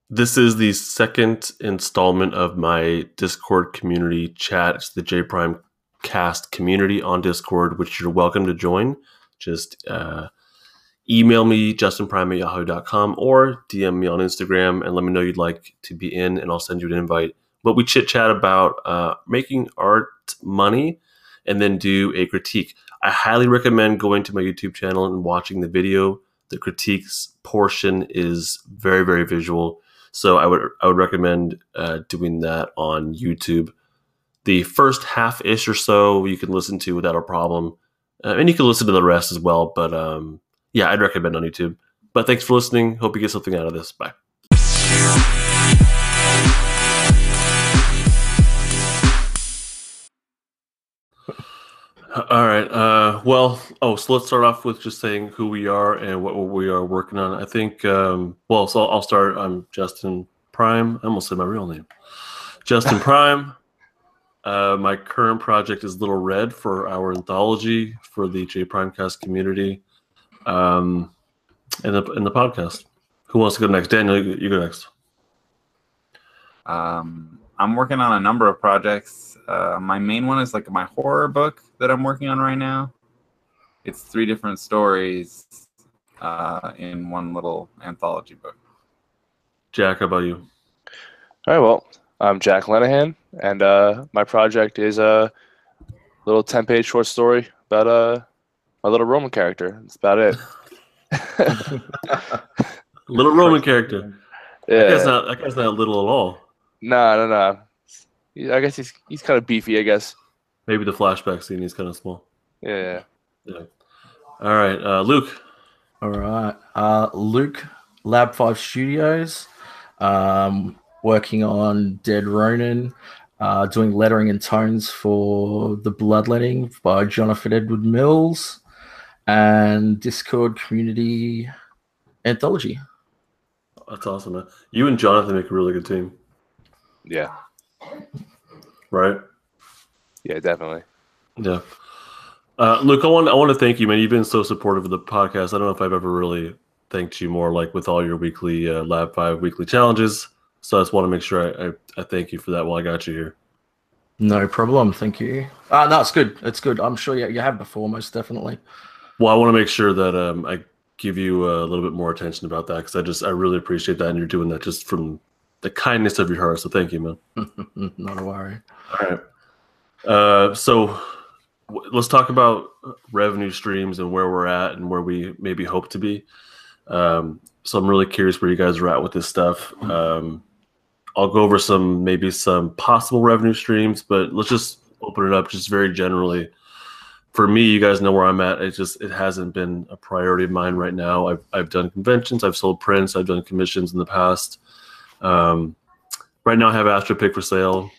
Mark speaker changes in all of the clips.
Speaker 1: This is the second installment of my Discord community chat. It's the J Prime Cast community on Discord, which you're welcome to join. Just email me, justinprime@yahoo.com, or DM me on Instagram and let me know you'd like to be in, and I'll send you an invite. But we chit chat about making art money and then do a critique. I highly recommend going to my YouTube channel and watching the video. The critiques portion is very, very visual. So I would recommend doing that on YouTube. The first half-ish or so you can listen to without a problem. And you can listen to the rest as well. But yeah, I'd recommend on YouTube. But thanks for listening. Hope you get something out of this. Bye. All right. So let's start off with just saying who we are and what we are working on. I think, so I'll start. I'm Justin Prime. I almost said my real name. Justin Prime. My current project is Little Red for our anthology for the J Primecast community, in the podcast. Who wants to go next? Daniel, you go next.
Speaker 2: I'm working on a number of projects. My main one is like my horror book that I'm working on right now. It's 3 different stories in one little anthology book.
Speaker 1: Jack, how about you?
Speaker 3: All right, well, I'm Jack Lenahan, and my project is a little 10-page short story about my little Roman character. That's about it.
Speaker 1: Little Roman character.
Speaker 3: Yeah.
Speaker 1: That guy's not little at all.
Speaker 3: No. I guess he's kind of beefy, I guess.
Speaker 1: Maybe the flashback scene, he's kind of small.
Speaker 3: Yeah.
Speaker 1: All right, Luke.
Speaker 4: All right. Luke, Lab 5 Studios, working on Dead Ronin, doing lettering and tones for The Bloodletting by Jonathan Edward Mills, and Discord Community Anthology.
Speaker 1: That's awesome, man. You and Jonathan make a really good team.
Speaker 3: Yeah.
Speaker 1: Right?
Speaker 3: Yeah, definitely.
Speaker 1: Yeah. Luke, I want to thank you, man. You've been so supportive of the podcast. I don't know if I've ever really thanked you more, like with all your weekly Lab 5 weekly challenges. So I just want to make sure I thank you for that while I got you here.
Speaker 4: No problem. Thank you. No, it's good. It's good. I'm sure you have before, most definitely.
Speaker 1: Well, I want to make sure that I give you a little bit more attention about that, because I really appreciate that, and you're doing that just from the kindness of your heart. So thank you, man.
Speaker 4: Not a worry.
Speaker 1: All right. So let's talk about revenue streams and where we're at and where we maybe hope to be. So I'm really curious where you guys are at with this stuff. I'll go over some possible revenue streams, but let's just open it up just very generally. For me, you guys know where I'm at. It hasn't been a priority of mine right now. I've done conventions, I've sold prints, I've done commissions in the past. Right now I have AstroPick for sale.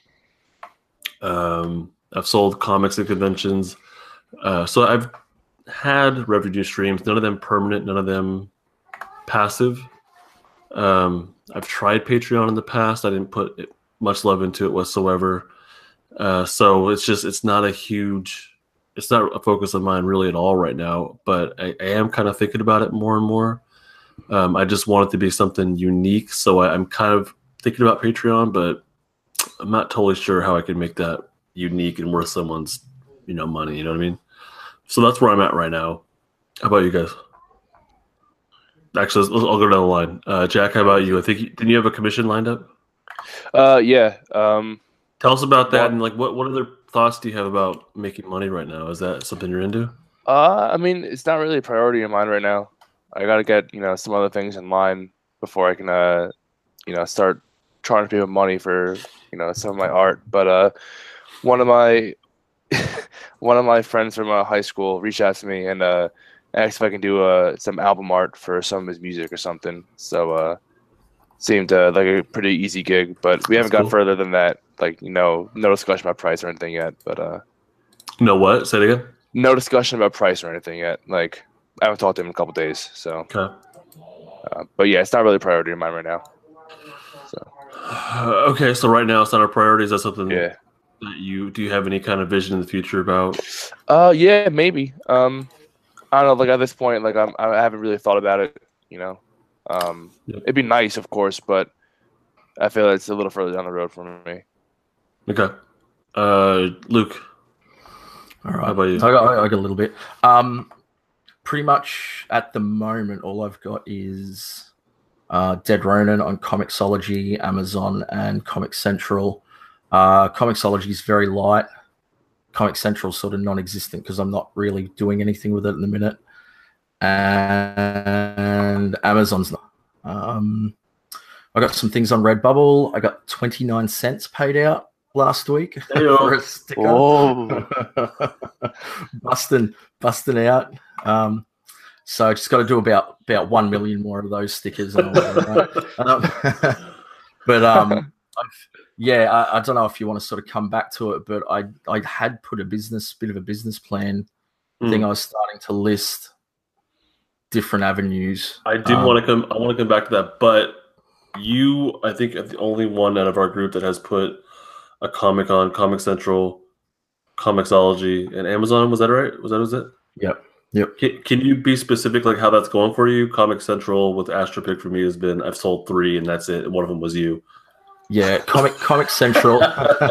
Speaker 1: I've sold comics at conventions. So I've had revenue streams, none of them permanent, none of them passive. I've tried Patreon in the past. I didn't put much love into it whatsoever. So it's not a focus of mine really at all right now, but I am kind of thinking about it more and more. I just want it to be something unique. So I'm kind of thinking about Patreon, but I'm not totally sure how I can make that unique and worth someone's, money. You know what I mean? So that's where I'm at right now. How about you guys? Actually, I'll go down the line. Jack, how about you? I think didn't you have a commission lined up?
Speaker 3: Yeah.
Speaker 1: Tell us about that, and like what other thoughts do you have about making money right now? Is that something you're into?
Speaker 3: I mean, it's not really a priority of mine right now. I got to get, some other things in line before I can, start charging people money for, some of my art. But one of my friends from high school reached out to me and asked if I can do some album art for some of his music or something. So seemed like a pretty easy gig, but we haven't gone further than that. Like, no discussion about price or anything yet. But
Speaker 1: no what? Say it again.
Speaker 3: No discussion about price or anything yet. Like, I haven't talked to him in a couple days. So,
Speaker 1: okay.
Speaker 3: But yeah, it's not really a priority of mine right now. So,
Speaker 1: okay, so right now it's not a priority. Is that something?
Speaker 3: Yeah.
Speaker 1: Do you have any kind of vision in the future about?
Speaker 3: Yeah, maybe. I don't know. Like at this point, like I haven't really thought about it. It'd be nice, of course, but I feel like it's a little further down the road for me.
Speaker 1: Okay. Luke,
Speaker 4: All right.
Speaker 1: how about you?
Speaker 4: I got a little bit. Pretty much at the moment, all I've got is Dead Ronin on Comixology, Amazon, and Comic Central. Comixology is very light. Comic Central sort of non-existent because I'm not really doing anything with it in the minute. And Amazon's not. I got some things on Redbubble. I got 29 cents paid out last week for a sticker.
Speaker 3: Oh,
Speaker 4: busting out. So I just got to do about 1 million more of those stickers. And yeah, I don't know if you want to sort of come back to it, but I had put bit of a business plan thing. I was starting to list different avenues.
Speaker 1: I want to come back to that, but you, I think, are the only one out of our group that has put a comic on Comic Central, Comixology, and Amazon. Was that right? Was it?
Speaker 4: Yep.
Speaker 1: Can you be specific, like how that's going for you? Comic Central with Astropick for me has been, I've sold 3 and that's it. One of them was you. Yeah,
Speaker 4: Comic Central.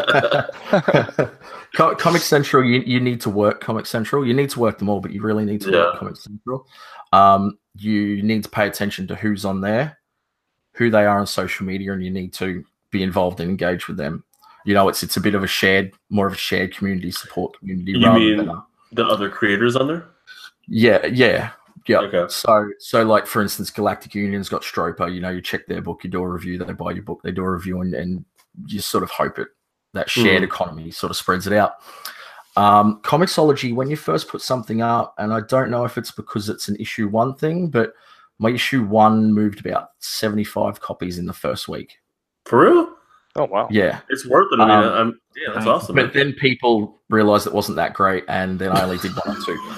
Speaker 4: Comic Central, you need to work Comic Central. You need to work them all, but you really need to work Comic Central. You need to pay attention to who's on there, who they are on social media, and you need to be involved and engage with them. You know, it's a bit of more of a shared community, support community.
Speaker 1: You mean the other creators on there?
Speaker 4: Yeah.
Speaker 1: Okay.
Speaker 4: So like for instance, Galactic Union's got Stroper. You know, you check their book, you do a review, they buy your book, they do a review, and you sort of hope that shared economy sort of spreads it out. Comixology, when you first put something up, and I don't know if it's because it's an issue 1 thing, but my issue 1 moved about 75 copies in the first week.
Speaker 1: For real?
Speaker 3: Oh wow!
Speaker 4: Yeah,
Speaker 1: it's worth it. I mean, that's awesome.
Speaker 4: But then people realized it wasn't that great, and then I only did 1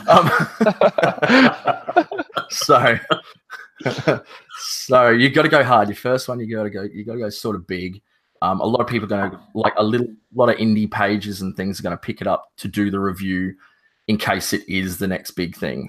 Speaker 4: or 2. So you got to go hard. Your first one, you got to go sort of big. A lot of people are going to like a lot of indie pages and things are going to pick it up to do the review in case it is the next big thing.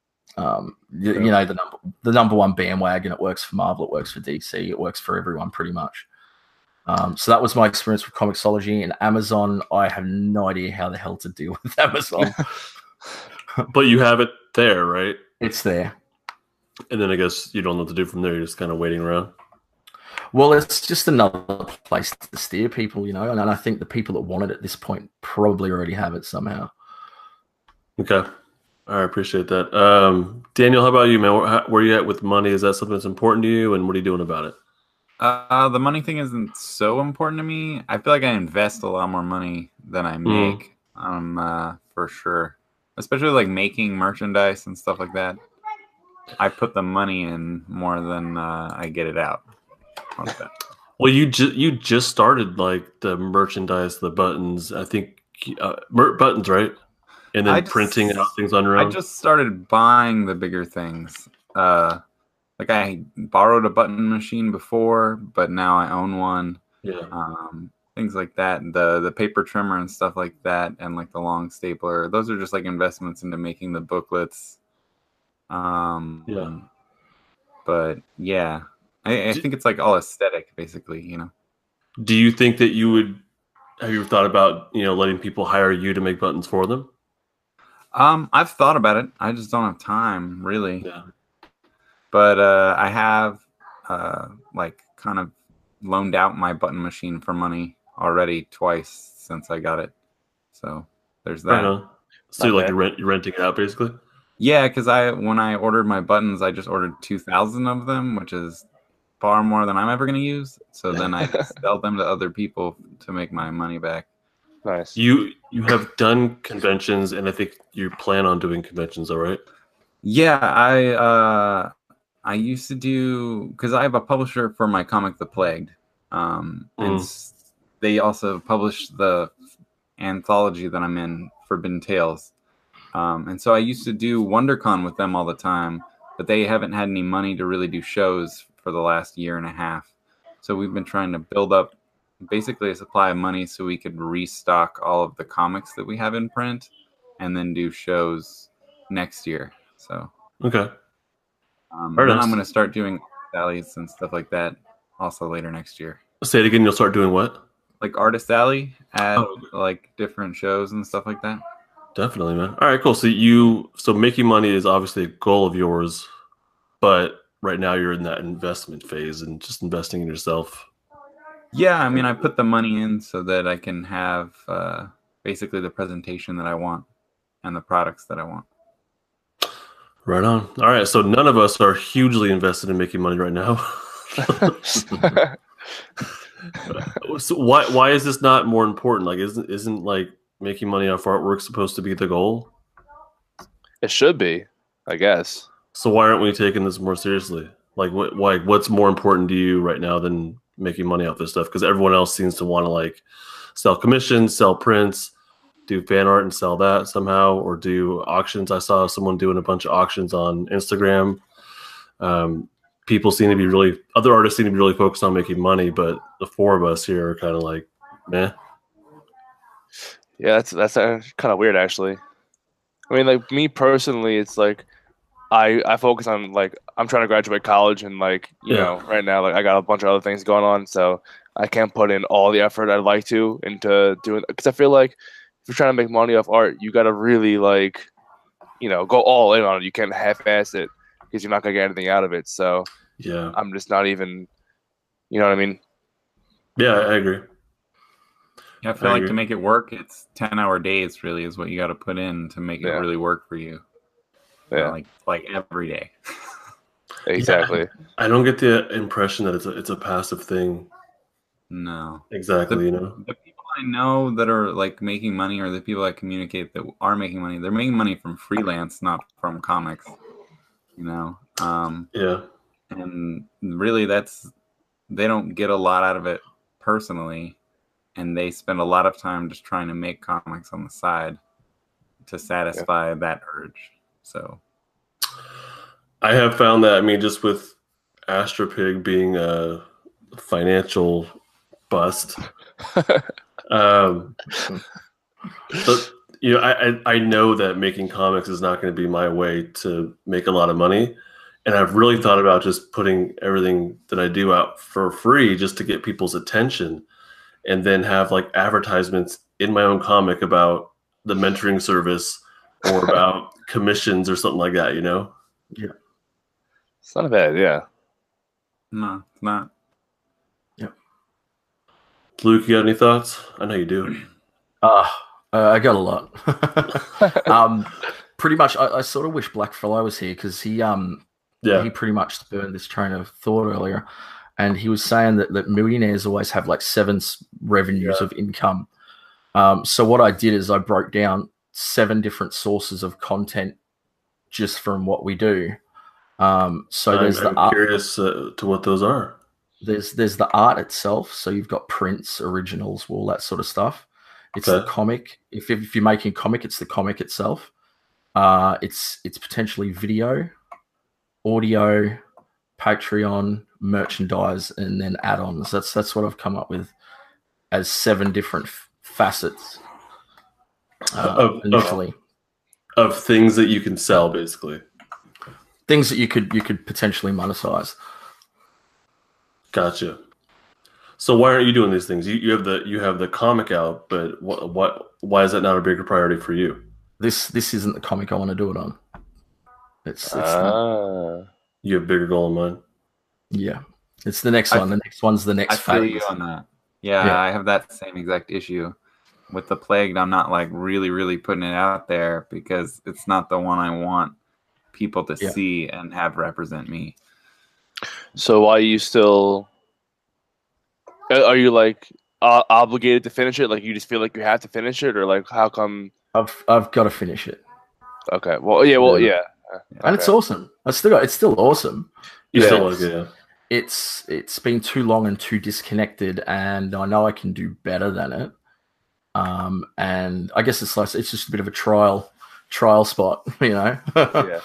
Speaker 4: You know, the number 1 bandwagon. It works for Marvel. It works for DC. It works for everyone pretty much. So that was my experience with Comixology. And Amazon, I have no idea how the hell to deal with Amazon.
Speaker 1: But you have it there, right?
Speaker 4: It's there.
Speaker 1: And then I guess you don't know what to do from there. You're just kind of waiting around.
Speaker 4: Well, it's just another place to steer people, you know. And I think the people that want it at this point probably already have it somehow.
Speaker 1: Okay. I appreciate that. Daniel, how about you, man? Where are you at with money? Is that something that's important to you? And what are you doing about it?
Speaker 2: The money thing isn't so important to me. I feel like I invest a lot more money than I make, for sure. Especially like making merchandise and stuff like that. I put the money in more than I get it out. Like that.
Speaker 1: Well, you just started like the merchandise, the buttons. I think buttons, right? And then printing out things on your own.
Speaker 2: I just started buying the bigger things. Like I borrowed a button machine before, but now I own one.
Speaker 1: Yeah.
Speaker 2: Things like that. The paper trimmer and stuff like that, and like the long stapler. Those are just like investments into making the booklets.
Speaker 1: Yeah.
Speaker 2: But yeah, I think it's like all aesthetic, basically. You know.
Speaker 1: Do you think that you would? Have you ever thought about letting people hire you to make buttons for them?
Speaker 2: I've thought about it. I just don't have time, really.
Speaker 1: Yeah.
Speaker 2: But I have like kind of loaned out my button machine for money already twice since I got it. So there's that.
Speaker 1: Right. So you're renting it out basically?
Speaker 2: Yeah, because when I ordered my buttons, I just ordered 2,000 of them, which is far more than I'm ever going to use. So then I sell them to other people to make my money back.
Speaker 3: Nice.
Speaker 1: You have done conventions, and I think you plan on doing conventions, all right?
Speaker 2: Yeah, I used to do, because I have a publisher for my comic, The Plagued. And they also publish the anthology that I'm in, Forbidden Tales. And so I used to do WonderCon with them all the time, but they haven't had any money to really do shows for the last year and a half. So we've been trying to build up basically a supply of money so we could restock all of the comics that we have in print and then do shows next year. So
Speaker 1: okay.
Speaker 2: Then I'm going to start doing rallies and stuff like that also later next year.
Speaker 1: Say it again. You'll start doing what?
Speaker 2: Like Artist Alley, add
Speaker 1: Oh.
Speaker 2: like different shows and stuff like that.
Speaker 1: Definitely, man. All right, cool. So making money is obviously a goal of yours, but right now you're in that investment phase and just investing in yourself.
Speaker 2: Yeah, I mean, I put the money in so that I can have basically the presentation that I want and the products that I want.
Speaker 1: Right on. All right, so none of us are hugely invested in making money right now. So why is this not more important? Like, isn't like making money off artwork supposed to be the goal?
Speaker 3: It should be, I guess.
Speaker 1: So why aren't we taking this more seriously? Like, what's more important to you right now than making money off this stuff? Because everyone else seems to want to like sell commissions, sell prints, do fan art and sell that somehow, or do auctions. I saw someone doing a bunch of auctions on Instagram. People seem to be other artists seem to be really focused on making money, but the four of us here are kind of like, meh.
Speaker 3: Yeah, that's kind of weird, actually. I mean, like me personally, it's like I focus on like I'm trying to graduate college, and like you
Speaker 1: Yeah.
Speaker 3: know, right now like I got a bunch of other things going on, so I can't put in all the effort I'd like to into doing. Because I feel like if you're trying to make money off art, you got to really like go all in on it. You can't half-ass it because you're not gonna get anything out of it. So
Speaker 1: Yeah,
Speaker 3: I'm just not even, you know what I mean?
Speaker 1: yeah, I agree.
Speaker 2: Yeah, I feel
Speaker 1: I
Speaker 2: like
Speaker 1: agree.
Speaker 2: to make it work, it's 10-hour days really is what you got to put in to make it
Speaker 3: Yeah.
Speaker 2: really work for you.
Speaker 3: Yeah,
Speaker 2: Like every day.
Speaker 3: exactly.
Speaker 1: I don't get the impression that it's a passive thing.
Speaker 2: No.
Speaker 1: Exactly, you know.
Speaker 2: The people I know that are like making money, or the people I communicate that are making money, they're making money from freelance, not from comics.
Speaker 1: Yeah,
Speaker 2: And really they don't get a lot out of it personally, and they spend a lot of time just trying to make comics on the side to satisfy that urge. So
Speaker 1: I have found that. I mean, just with Astropig being a financial bust, but I know that making comics is not going to be my way to make a lot of money, and I've really thought about just putting everything that I do out for free just to get people's attention, and then have like advertisements in my own comic about the mentoring service or about commissions or something like that. You know.
Speaker 3: It's not bad. Yeah.
Speaker 2: no, it's not.
Speaker 1: Luke, you got any thoughts? I know you do.
Speaker 4: I got a lot. Pretty much, I sort of wish Blackfellow was here because he pretty much spurned this train of thought earlier, and he was saying that millionaires always have like 7 revenues of income. So what I did is I broke down 7 different sources of content just from what we do. So there's the
Speaker 1: I'm
Speaker 4: art.
Speaker 1: curious to what those are.
Speaker 4: There's the art itself. So you've got prints, originals, all that sort of stuff. It's the
Speaker 1: Okay.
Speaker 4: comic. If you're making a comic, it's the comic itself. It's potentially video, audio, Patreon, merchandise, and then add-ons. That's what I've come up with as 7 different facets initially.
Speaker 1: Of things that you can sell, basically.
Speaker 4: Things that you could potentially monetize.
Speaker 1: Gotcha. So why aren't you doing these things? You have the comic out, but why is that not a bigger priority for you?
Speaker 4: This isn't the comic I want to do it on. It's
Speaker 1: You have a bigger goal in mind.
Speaker 4: yeah. It's the next one. The next one's the next
Speaker 2: I feel
Speaker 4: phase.
Speaker 2: you on that. Yeah, I have that same exact issue. With the Plagued, I'm not like really, really putting it out there because it's not the one I want people to see and have represent me.
Speaker 3: So why you still? Are you like obligated to finish it? Like you just feel like you have to finish it, or like how come?
Speaker 4: I've got to finish it.
Speaker 3: Okay. Well, yeah. Well, yeah.
Speaker 4: And it's awesome. It's still awesome.
Speaker 1: You
Speaker 3: Yeah.
Speaker 1: still like it, yeah.
Speaker 4: It's been too long and too disconnected, and I know I can do better than it. And I guess it's just a bit of a trial spot, you know.
Speaker 3: Yeah.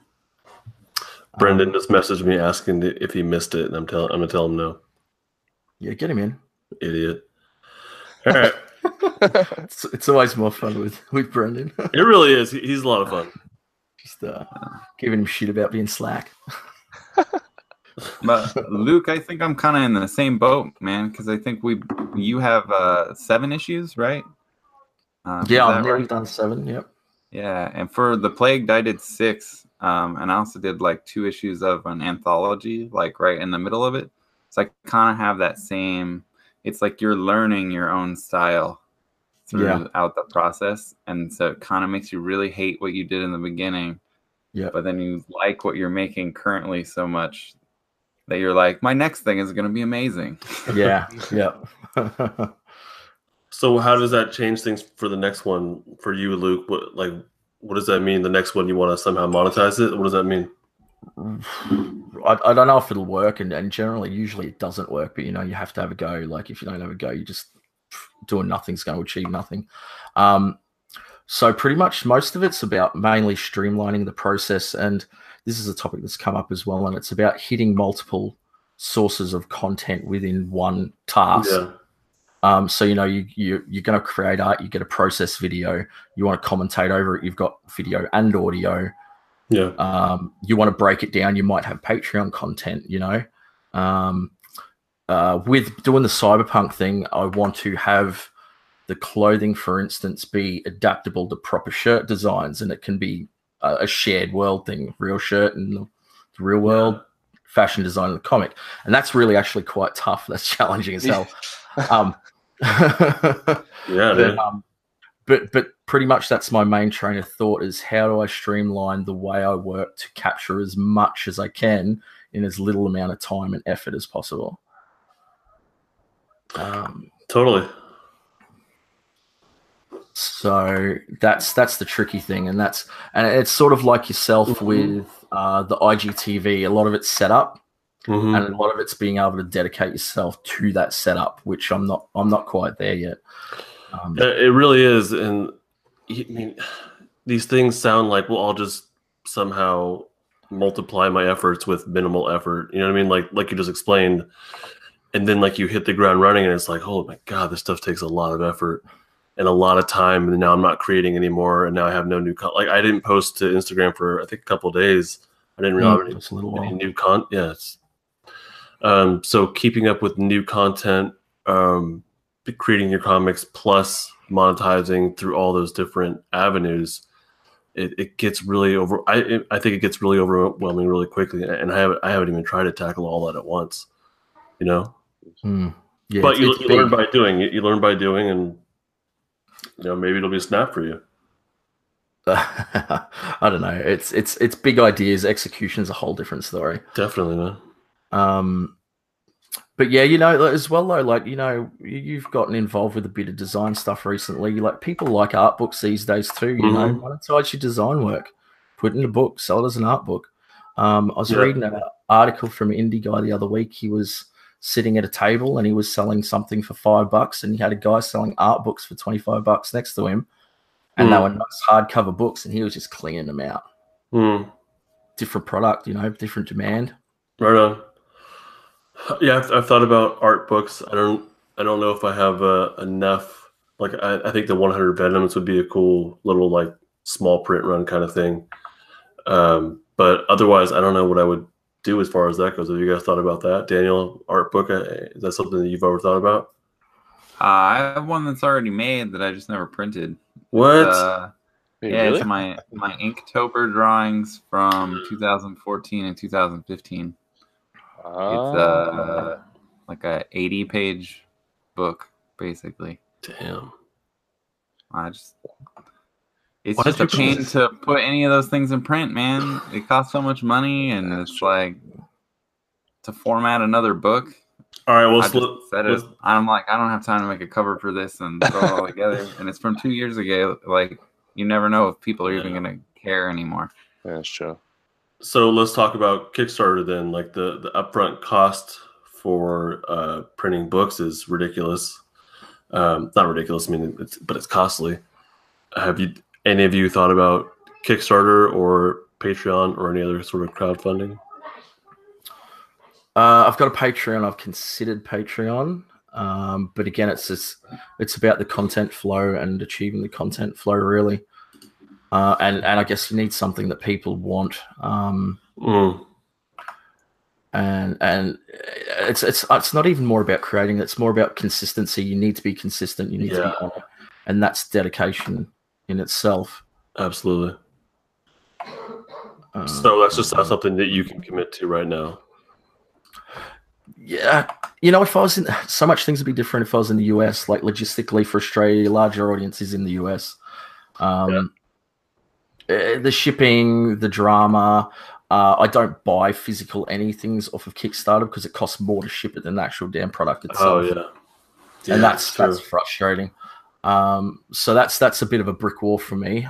Speaker 1: Brendan just messaged me asking if he missed it, and I'm gonna tell him no.
Speaker 4: Yeah, get him in.
Speaker 1: Idiot. All right.
Speaker 4: It's always more fun with Brendan.
Speaker 1: It really is. He's a lot of fun.
Speaker 4: Just giving him shit about being slack.
Speaker 2: But Luke, I think I'm kind of in the same boat, man, because I think you have 7 issues, right?
Speaker 4: Yeah, I've nearly done 7. Yep.
Speaker 2: Yeah, and for The Plagued, I did 6, and I also did like 2 issues of an anthology, like right in the middle of it. So I kind of have that same. It's like you're learning your own style throughout the process, and so it kind of makes you really hate what you did in the beginning.
Speaker 4: Yeah,
Speaker 2: but then you like what you're making currently so much that you're like, my next thing is going to be amazing.
Speaker 4: Yeah.
Speaker 1: So how does that change things for the next one for you, Luke? What does that mean? The next one you want to somehow monetize it? What does that mean?
Speaker 4: I don't know if it'll work, and generally, usually it doesn't work. But you have to have a go. Like if you don't have a go, you just doing nothing's going to achieve nothing. So pretty much most of it's about mainly streamlining the process, and this is a topic that's come up as well, and it's about hitting multiple sources of content within one task.
Speaker 1: Yeah.
Speaker 4: So you're going to create art, you get a process video, you want to commentate over it, you've got video and audio.
Speaker 1: Yeah.
Speaker 4: You want to break it down, you might have Patreon content. With doing the cyberpunk thing, I want to have the clothing, for instance, be adaptable to proper shirt designs, and it can be a shared world thing, real shirt in the real world, fashion design in the comic. And that's really actually quite tough. That's challenging as hell. But pretty much that's my main train of thought, is how do I streamline the way I work to capture as much as I can in as little amount of time and effort as possible.
Speaker 1: Totally.
Speaker 4: So that's the tricky thing, and it's sort of like yourself with the IGTV. A lot of it's set up, and a lot of it's being able to dedicate yourself to that setup, which I'm not quite there yet.
Speaker 1: It really is, and I mean, these things sound like, well, I'll just somehow multiply my efforts with minimal effort. You know what I mean? Like you just explained, and then like you hit the ground running, and it's like, oh my god, this stuff takes a lot of effort and a lot of time, and now I'm not creating anymore, and now I have no new like I didn't post to Instagram for I think a couple of days. I didn't realize any new content. Yes. So keeping up with new content, creating your comics plus monetizing through all those different avenues, it gets really I think it gets really overwhelming really quickly, and I haven't even tried to tackle all that at once, Yeah, but you learn by doing. You learn by doing, and maybe it'll be a snap for you.
Speaker 4: I don't know. It's big ideas. Execution's a whole different story.
Speaker 1: Definitely, man.
Speaker 4: But yeah, as well though, like you've gotten involved with a bit of design stuff recently. Like people like art books these days too. Monetize your design work, put it in a book, sell it as an art book. I was reading an article from an indie guy the other week. He was sitting at a table and he was selling something for $5, and he had a guy selling art books for $25 next to him, and they were nice hardcover books, and he was just cleaning them out. Different product, different demand.
Speaker 1: Right on. Yeah, I've thought about art books. I don't know if I have enough. Like I think the 100 Venoms would be a cool little like small print run kind of thing. But otherwise, I don't know what I would do as far as that goes. Have you guys thought about that, Daniel? Art book, is that something that you've ever thought about?
Speaker 2: I have one that's already made that I just never printed.
Speaker 1: What?
Speaker 2: Really? It's my Inktober drawings from 2014 and 2015. It's like a 80-page book, basically.
Speaker 1: Damn.
Speaker 2: It's just a pain to put any of those things in print, man. It costs so much money, and it's like to format another book.
Speaker 1: All right, well,
Speaker 2: I'm like, I don't have time to make a cover for this and throw it all together. And it's from 2 years ago. Like, you never know if people are even going to care anymore.
Speaker 3: Yeah, that's true.
Speaker 1: So let's talk about Kickstarter then. Like the upfront cost for printing books is ridiculous. Not ridiculous. I mean, it's costly. Have any of you thought about Kickstarter or Patreon or any other sort of crowdfunding?
Speaker 4: I've got a Patreon. I've considered Patreon, but again, it's about the content flow and achieving the content flow really. And I guess you need something that people want. and it's not even more about creating. It's more about consistency. You need to be consistent. You need to be on it, and that's dedication in itself.
Speaker 1: Absolutely. So that's just not something that you can commit to right now.
Speaker 4: Yeah, if I was in, so much things would be different if I was in the US. Like logistically for Australia, larger audiences in the US. The shipping, the drama. I don't buy physical anything off of Kickstarter because it costs more to ship it than the actual damn product itself.
Speaker 1: Oh yeah,
Speaker 4: and that's frustrating. So that's a bit of a brick wall for me.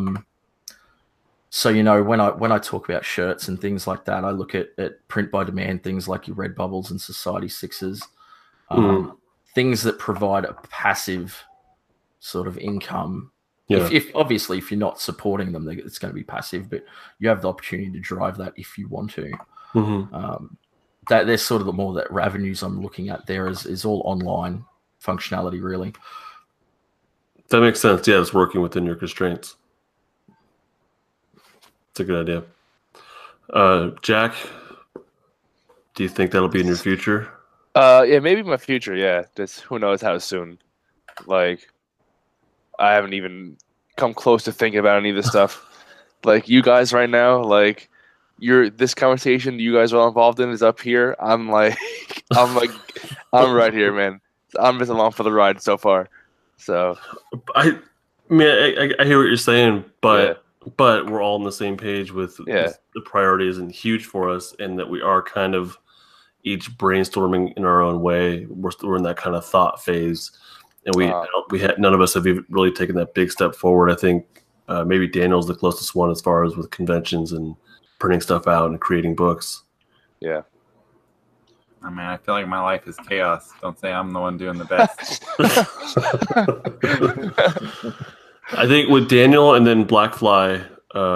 Speaker 4: So when I talk about shirts and things like that, I look at print by demand things like your Redbubbles and Society Sixes, things that provide a passive sort of income. Yeah. If you're not supporting them, it's going to be passive, but you have the opportunity to drive that if you want to. That there's sort of the more that revenues I'm looking at there is all online functionality, really.
Speaker 1: That makes sense. Yeah, it's working within your constraints. It's a good idea. Jack, do you think that'll be in your future?
Speaker 3: Yeah, maybe my future. Yeah, just who knows how soon. Like, I haven't even come close to thinking about any of this stuff. Like you guys right now, like this conversation you guys are all involved in is up here. I'm right here, man. I'm just along for the ride so far. So,
Speaker 1: I hear what you're saying, but we're all on the same page with the priority isn't huge for us, and that we are kind of each brainstorming in our own way. We're in that kind of thought phase, and none of us have even really taken that big step forward. I think maybe Daniel's the closest one as far as with conventions and printing stuff out and creating books.
Speaker 3: Yeah.
Speaker 2: I mean, I feel like my life is chaos. Don't say I'm the one doing the best.
Speaker 1: I think with Daniel and then Blackfly,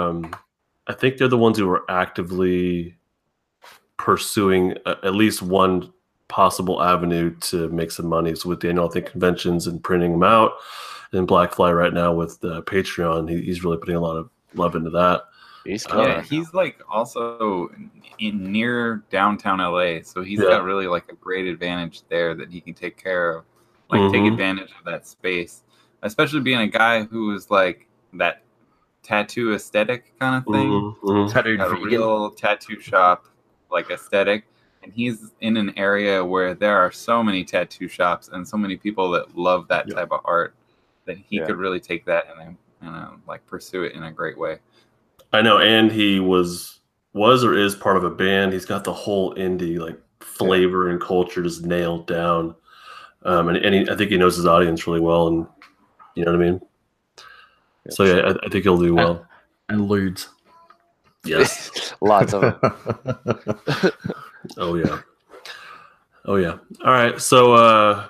Speaker 1: I think they're the ones who are actively pursuing at least one possible avenue to make some money. So with Daniel, I think conventions and printing them out, and Blackfly right now with the Patreon, he's really putting a lot of love into that.
Speaker 2: He's like also near downtown LA, so he's got really like a great advantage there that he can take care of, like take advantage of that space, especially being a guy who is like that tattoo aesthetic kind of thing, a real tattoo shop like aesthetic, and he's in an area where there are so many tattoo shops and so many people that love that type of art that he could really take that and like pursue it in a great way.
Speaker 1: I know, and he was or is part of a band. He's got the whole indie like flavor and culture just nailed down, and I think he knows his audience really well, and you know what I mean. Yeah, so yeah, I think he'll do well.
Speaker 4: And lewds,
Speaker 3: yes, lots of them.
Speaker 1: Oh yeah. All right, so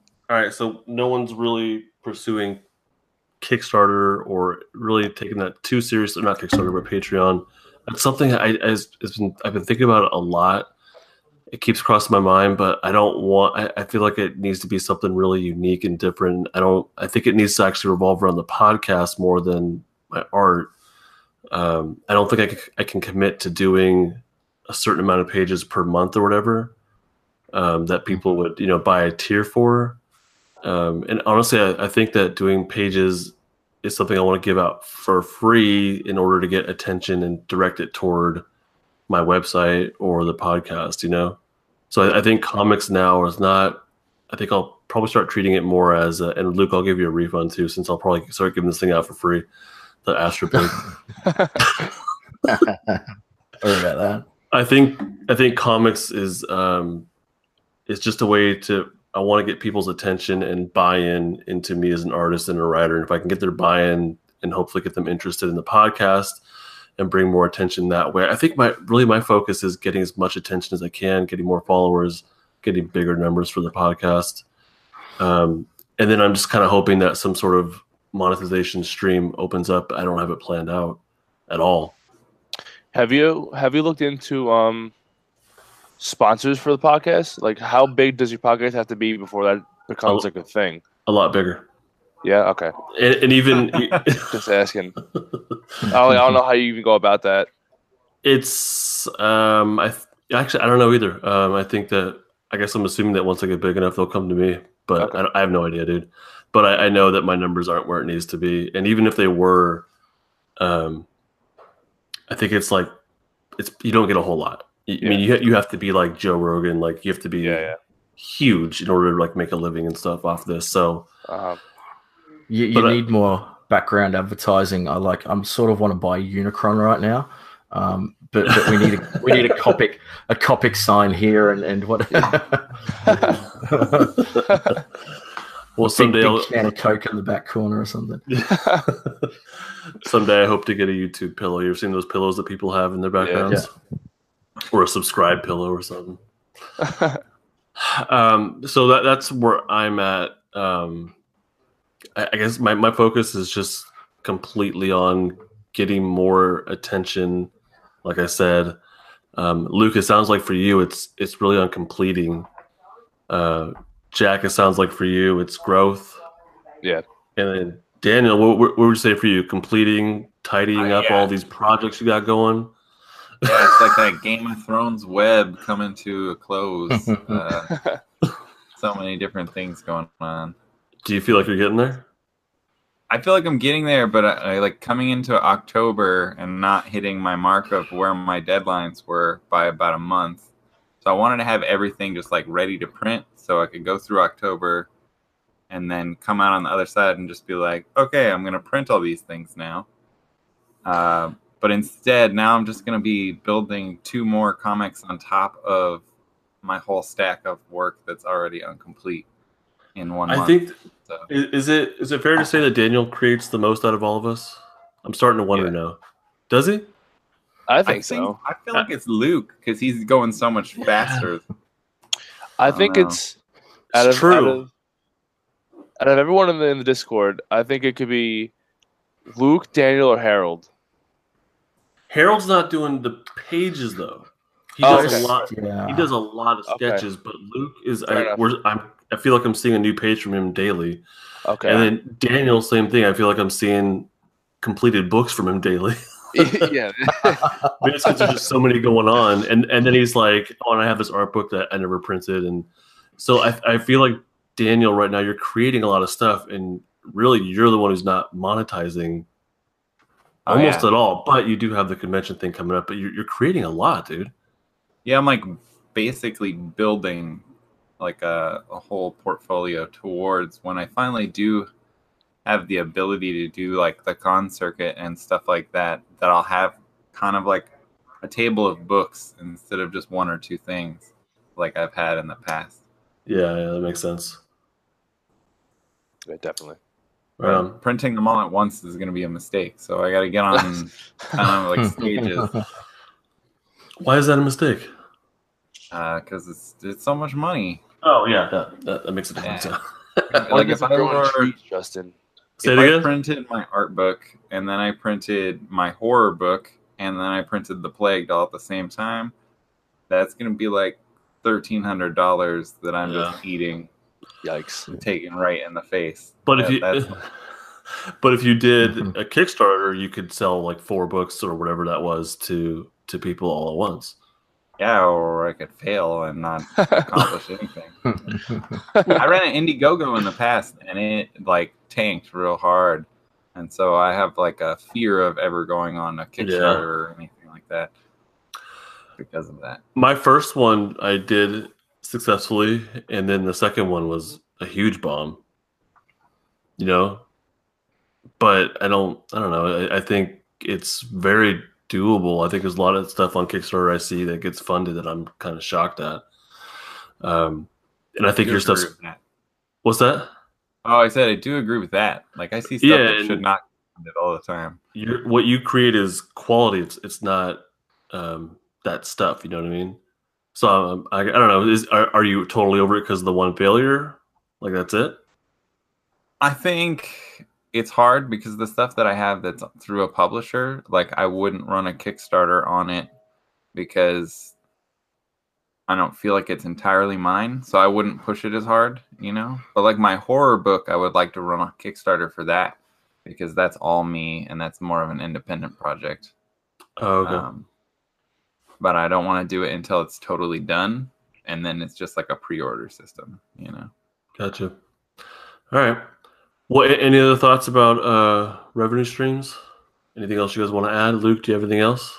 Speaker 1: no one's really pursuing Kickstarter or really taking that too seriously. Not Kickstarter, but Patreon. That's something I've been thinking about it a lot. It keeps crossing my mind, but I don't want. I feel like it needs to be something really unique and different. I think it needs to actually revolve around the podcast more than my art. I don't think I can commit to doing a certain amount of pages per month or whatever that people would buy a tier for. And honestly, I think that doing pages is something I want to give out for free in order to get attention and direct it toward my website or the podcast, So I think comics now is not, I think I'll probably start treating it more as, and Luke, I'll give you a refund too, since I'll probably start giving this thing out for free. The Astro Pig.
Speaker 4: Sorry about that.
Speaker 1: I think comics is just a way to, I want to get people's attention and buy-in into me as an artist and a writer. And if I can get their buy-in and hopefully get them interested in the podcast and bring more attention that way, I think my focus is getting as much attention as I can, getting more followers, getting bigger numbers for the podcast. And then I'm just kind of hoping that some sort of monetization stream opens up. I don't have it planned out at all.
Speaker 3: Have you looked into sponsors for the podcast? Like, how big does your podcast have to be before that becomes like a thing?
Speaker 1: A lot bigger.
Speaker 3: Yeah. Okay.
Speaker 1: And even
Speaker 3: just asking. I don't know how you even go about that.
Speaker 1: It's Actually, I don't know either. I guess I'm assuming that once I get big enough, they'll come to me. But
Speaker 3: Okay.
Speaker 1: I have no idea, dude. But I know that my numbers aren't where it needs to be, and even if they were, I think it's like you don't get a whole lot. I mean, you have to be like Joe Rogan, like you have to be huge in order to like make a living and stuff off this. So
Speaker 4: you need more background advertising. I'm sort of want to buy Unicron right now, but we need a Copic sign here and what.
Speaker 1: Well, someday
Speaker 4: big can of Coke in the back corner or something.
Speaker 1: Someday I hope to get a YouTube pillow. You ever seen those pillows that people have in their backgrounds?
Speaker 4: Yeah.
Speaker 1: Or a subscribe pillow or something. So that's where I'm at. I guess my focus is just completely on getting more attention. Like I said, Luke, it sounds like for you, it's really on completing. Jack, it sounds like for you, it's growth.
Speaker 3: Yeah.
Speaker 1: And then Daniel, what would you say for you? Completing, tidying up all these projects you got going?
Speaker 2: Yeah, it's like that Game of Thrones web coming to a close. So many different things going on.
Speaker 1: Do you feel like you're getting there?
Speaker 2: I feel like I'm getting there, but I like coming into October and not hitting my mark of where my deadlines were by about a month. So I wanted to have everything just like ready to print so I could go through October and then come out on the other side and just be like, okay, I'm going to print all these things now. But instead, now I'm just going to be building 2 more comics on top of my whole stack of work that's already incomplete in 1 month.
Speaker 1: I think, is it fair to say that Daniel creates the most out of all of us? I'm starting to wonder now. Does he?
Speaker 3: I think so.
Speaker 2: I feel like it's Luke because he's going so much faster.
Speaker 3: I think it's
Speaker 1: true.
Speaker 3: Out of everyone in the Discord, I think it could be Luke, Daniel, or Harold.
Speaker 1: Harold's not doing the pages though. He does
Speaker 3: okay.
Speaker 1: a lot. Yeah. He does a lot of sketches, but Luke is. I feel like I'm seeing a new page from him daily.
Speaker 3: Okay.
Speaker 1: And then Daniel, same thing. I feel like I'm seeing completed books from him daily.
Speaker 3: Yeah.
Speaker 1: There's just so many going on, and then he's like, "Oh, and I have this art book that I never printed," and so I feel like Daniel, right now, you're creating a lot of stuff, and really, you're the one who's not monetizing almost at all. But you do have the convention thing coming up, but you're creating a lot, dude.
Speaker 2: Yeah, I'm like basically building like a whole portfolio towards when I finally do have the ability to do like the con circuit and stuff like that, that I'll have kind of like a table of books instead of just 1 or 2 things like I've had in the past.
Speaker 1: Yeah, that makes sense.
Speaker 3: Yeah, definitely.
Speaker 2: Printing them all at once is going to be a mistake, so I got to get on kind of like stages.
Speaker 1: Why is that a mistake?
Speaker 2: Because it's so much money.
Speaker 1: Oh yeah, that makes a difference.
Speaker 2: Yeah. Like if I were
Speaker 3: Justin.
Speaker 1: Say it
Speaker 2: if
Speaker 1: again?
Speaker 2: I printed my art book and then I printed my horror book and then I printed the Plagued all at the same time, that's going to be like $1,300 that I'm just eating.
Speaker 3: Yikes!
Speaker 2: Taken right in the face.
Speaker 1: But if you did a Kickstarter, you could sell like 4 books or whatever that was to people all at once.
Speaker 2: Yeah, or I could fail and not accomplish anything. I ran an Indiegogo in the past, and it like tanked real hard, and so I have like a fear of ever going on a Kickstarter or anything like that because of that.
Speaker 1: My first one I did successfully, and then the second one was a huge bomb. You know, but I don't know. I think it's very doable. I think there's a lot of stuff on Kickstarter I see that gets funded that I'm kind of shocked at. And I think your stuff's... What's that?
Speaker 2: Oh, I said I do agree with that. Like I see stuff that should not get funded all the time.
Speaker 1: What you create is quality. It's not that stuff. You know what I mean? So I don't know. Are you totally over it because of the one failure? Like that's it?
Speaker 2: I think it's hard because the stuff that I have that's through a publisher, like I wouldn't run a Kickstarter on it because I don't feel like it's entirely mine. So I wouldn't push it as hard, you know? But like my horror book, I would like to run a Kickstarter for that because that's all me and that's more of an independent project.
Speaker 1: Oh, okay.
Speaker 2: but I don't want to do it until it's totally done, and then it's just like a pre-order system, you know.
Speaker 1: Gotcha. All right. Well, any other thoughts about revenue streams? Anything else you guys want to add? Luke, do you have anything else?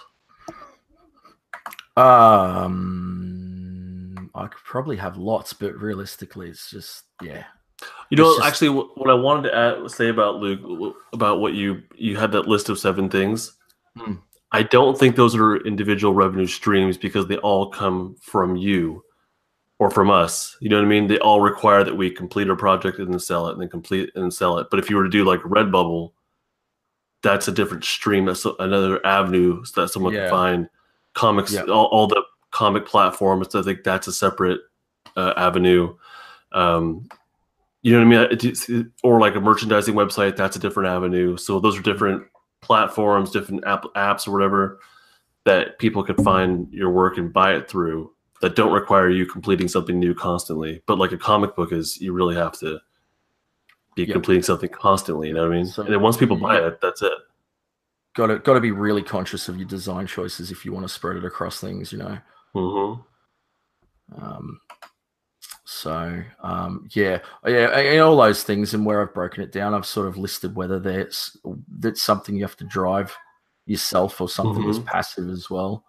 Speaker 4: I could probably have lots, but realistically, it's just
Speaker 1: You know,
Speaker 4: It's just-
Speaker 1: actually, what I wanted to say about Luke, about what you had that list of 7 things.
Speaker 4: Hmm.
Speaker 1: I don't think those are individual revenue streams because they all come from you or from us. You know what I mean? They all require that we complete a project and then sell it, and then complete and then sell it. But if you were to do like Redbubble, that's a different stream. That's another avenue that someone
Speaker 4: Yeah.
Speaker 1: can find. Comics,
Speaker 4: Yeah.
Speaker 1: all the comic platforms. I think that's a separate avenue. You know what I mean? Or like a merchandising website, that's a different avenue. So those are different platforms, different apps or whatever that people can find your work and buy it through that don't require you completing something new constantly. But like a comic book is, you really have to be completing something constantly. You know what I mean?
Speaker 4: So-
Speaker 1: and then once people buy it, that's it.
Speaker 4: got to be really conscious of your design choices if you want to spread it across things, you know.
Speaker 1: Mm-hmm.
Speaker 4: And all those things, and where I've broken it down, I've sort of listed whether that's something you have to drive yourself or something that's passive as well.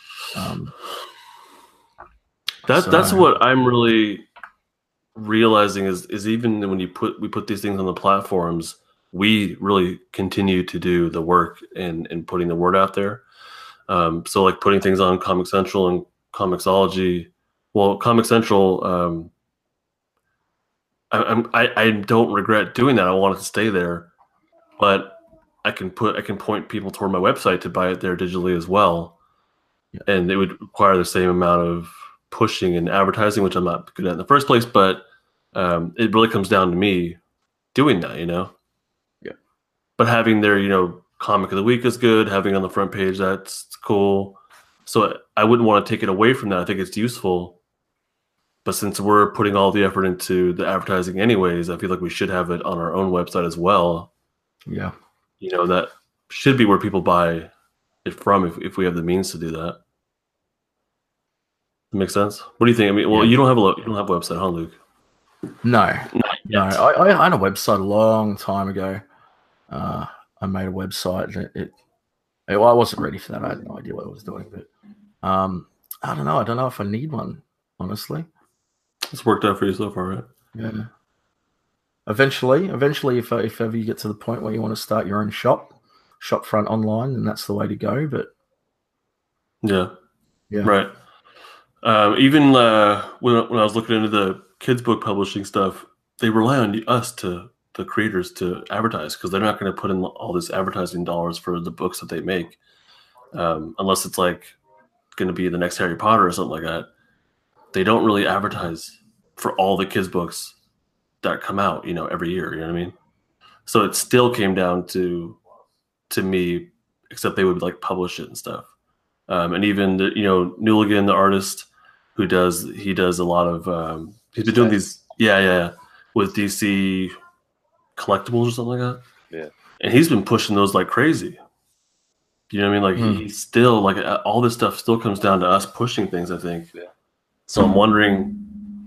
Speaker 1: That's what I'm really realizing is even when we put these things on the platforms, we really continue to do the work and putting the word out there. So like putting things on Comic Central and Comixology. Well, Comic Central, I don't regret doing that. I want it to stay there, but I can point people toward my website to buy it there digitally as well.
Speaker 4: Yeah.
Speaker 1: And it would require the same amount of pushing and advertising, which I'm not good at in the first place. But it really comes down to me doing that, you know.
Speaker 4: Yeah.
Speaker 1: But having their, you know, comic of the week is good. Having on the front page, that's cool. So I wouldn't want to take it away from that. I think it's useful. But since we're putting all the effort into the advertising anyways, I feel like we should have it on our own website as well.
Speaker 4: Yeah.
Speaker 1: You know, that should be where people buy it from if we have the means to do that. Makes sense? What do you think? I mean, well, you don't have a website, huh, Luke?
Speaker 4: No.
Speaker 1: No.
Speaker 4: I had a website a long time ago. I made a website. And I wasn't ready for that. I had no idea what I was doing, but I don't know. I don't know if I need one, honestly.
Speaker 1: It's worked out for you so far, right?
Speaker 4: Yeah. Eventually, if ever you get to the point where you want to start your own shop front online, then that's the way to go. But
Speaker 1: yeah,
Speaker 4: right.
Speaker 1: Even when I was looking into the kids book publishing stuff, they rely on us, the creators, to advertise, because they're not going to put in all this advertising dollars for the books that they make, unless it's like going to be the next Harry Potter or something like that. They don't really advertise for all the kids books that come out, you know, every year. You know what I mean? So it still came down to me, except they would like publish it and stuff. And even Newligan, the artist he does a lot of he's been doing these with DC collectibles or something like that.
Speaker 3: Yeah.
Speaker 1: And he's been pushing those like crazy. You know what I mean? Like he's still like all this stuff still comes down to us pushing things, I think.
Speaker 3: Yeah.
Speaker 1: So I'm wondering,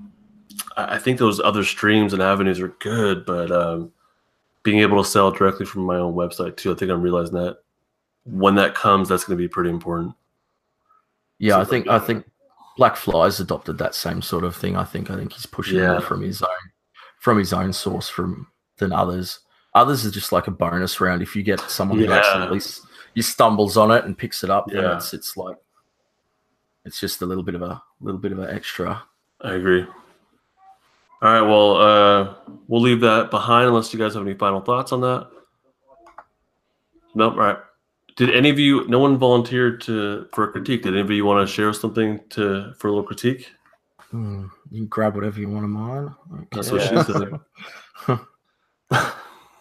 Speaker 1: I think those other streams and avenues are good, but being able to sell directly from my own website too, I think I'm realizing that when that comes, that's going to be pretty important.
Speaker 4: Yeah,
Speaker 1: So
Speaker 4: I think Black Fly's adopted that same sort of thing. I think he's pushing more from his own source than others. Others are just like a bonus round. If you get someone who accidentally stumbles on it and picks it up, then it's like it's just a little bit of an extra.
Speaker 1: I agree. All right, well, we'll leave that behind unless you guys have any final thoughts on that. Nope. All right. Did any of you? No one volunteered for a critique. Did any of you want to share something for a little critique?
Speaker 4: You can grab whatever you want of mine. Okay.
Speaker 1: That's what she said.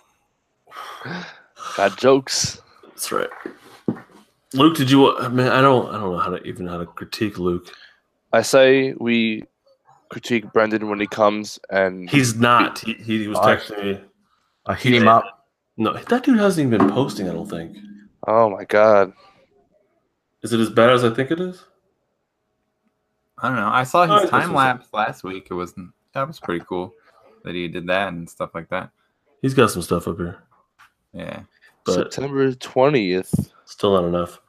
Speaker 3: Got jokes.
Speaker 1: That's right. Luke, did you? Man, I don't know how to critique Luke.
Speaker 3: I say we critique Brendan when he comes, and
Speaker 1: he's not. He was texting me.
Speaker 4: I hit him up.
Speaker 1: No, that dude hasn't even been posting, I don't think.
Speaker 3: Oh my god.
Speaker 1: Is it as bad as I think it is?
Speaker 2: I don't know. I saw
Speaker 1: Oh,
Speaker 2: his
Speaker 1: I guess
Speaker 2: time lapse last week. That was pretty cool that he did that and stuff like that.
Speaker 1: He's got some stuff up here,
Speaker 2: Yeah.
Speaker 1: but
Speaker 3: September 20th.
Speaker 1: still not enough.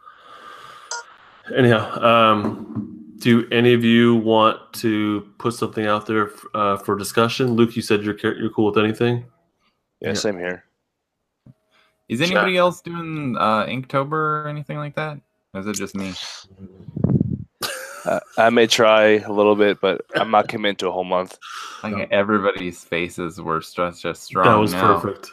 Speaker 1: Anyhow, do any of you want to put something out there for discussion? Luke, you said you're cool with anything.
Speaker 3: Yeah,
Speaker 4: Yeah.
Speaker 3: same here.
Speaker 2: Is anybody else doing Inktober or anything like that? Or is it just me?
Speaker 3: I may try a little bit, but I'm not committing to a whole month.
Speaker 2: Like everybody's faces were just strong.
Speaker 1: That was
Speaker 2: now.
Speaker 1: perfect.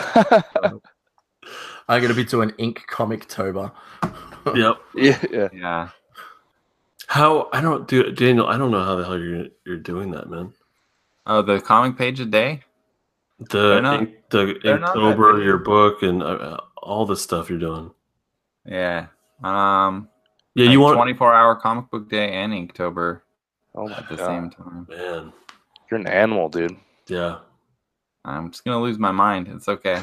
Speaker 4: I'm gonna be doing Ink Comic Tober.
Speaker 1: Yep.
Speaker 3: Yeah.
Speaker 2: Yeah.
Speaker 1: How I don't do Daniel. I don't know how the hell you're doing that, man.
Speaker 2: Oh, the comic page a day?
Speaker 1: The
Speaker 2: not
Speaker 1: Inktober,
Speaker 2: that
Speaker 1: your book, and all the stuff you're doing.
Speaker 2: Yeah.
Speaker 1: Yeah, you want
Speaker 2: 24-hour comic book day and Inktober
Speaker 3: Oh my
Speaker 2: at the
Speaker 3: god.
Speaker 2: same time.
Speaker 1: man.
Speaker 3: You're an animal, dude.
Speaker 1: Yeah.
Speaker 2: I'm just gonna lose my mind. It's okay.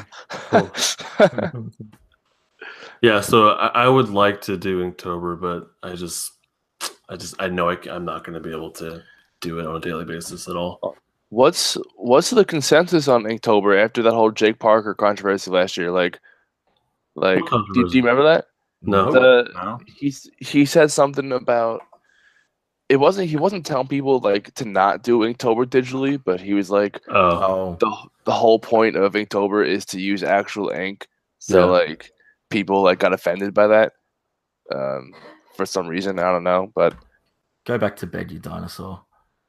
Speaker 1: Yeah, so I would like to do Inktober, but I know I'm not going to be able to do it on a daily basis at all.
Speaker 3: What's the consensus on Inktober after that whole Jake Parker controversy last year? Like,
Speaker 1: What
Speaker 3: do
Speaker 1: controversy?
Speaker 3: you remember that?
Speaker 1: No.
Speaker 2: No?
Speaker 3: He said something about he wasn't telling people like to not do Inktober digitally, but he was like
Speaker 1: Oh,
Speaker 3: the whole point of Inktober is to use actual ink. So
Speaker 1: Yeah.
Speaker 3: like people like got offended by that for some reason. I don't know, but
Speaker 4: Go back to bed, you dinosaur.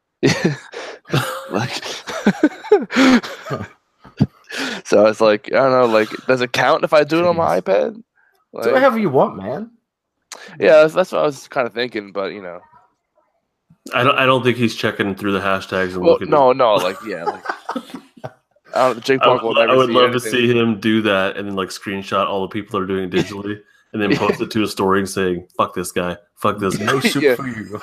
Speaker 3: like so it's like I don't know, like does it count if I do it on my iPad?
Speaker 4: Do
Speaker 3: Like,
Speaker 4: whatever you want, man.
Speaker 3: yeah, that's what I was kind of thinking, but you know,
Speaker 1: I don't think he's checking through the hashtags and
Speaker 3: well,
Speaker 1: looking.
Speaker 3: no, like yeah, like I don't, Jake Parker will never
Speaker 1: I would
Speaker 3: see
Speaker 1: love to
Speaker 3: anything.
Speaker 1: see him do that and then like screenshot all the people that are doing it digitally and then post it to a story and saying, "Fuck this guy, fuck this guy."
Speaker 4: No soup
Speaker 3: Yeah.
Speaker 4: for you.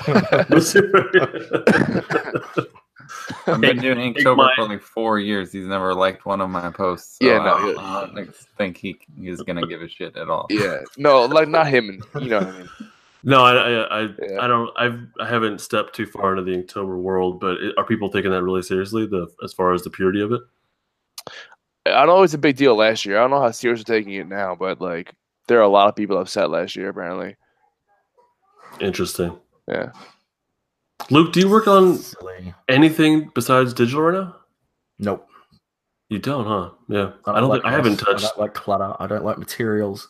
Speaker 2: I've been doing
Speaker 1: Take
Speaker 2: Inktober
Speaker 1: mine.
Speaker 2: for like 4 years. He's never liked one of my posts. So
Speaker 3: Yeah, no,
Speaker 2: I don't think he's gonna give a shit at all.
Speaker 3: Yeah, no, like not him, you know what I mean.
Speaker 1: No,
Speaker 3: Yeah.
Speaker 1: I don't. I haven't stepped too far into the Inktober world, but are people taking that really seriously? As far as the purity of it?
Speaker 3: I know it's a big deal last year. I don't know how serious they're taking it now, but like there are a lot of people upset last year apparently.
Speaker 1: Interesting.
Speaker 3: Yeah.
Speaker 1: Luke, do you work on
Speaker 4: Silly.
Speaker 1: anything besides digital right now?
Speaker 4: Nope.
Speaker 1: You don't, huh? Yeah.
Speaker 4: don't
Speaker 1: I don't.
Speaker 4: like
Speaker 1: I haven't
Speaker 4: mess.
Speaker 1: touched.
Speaker 4: I don't like clutter. I don't like materials.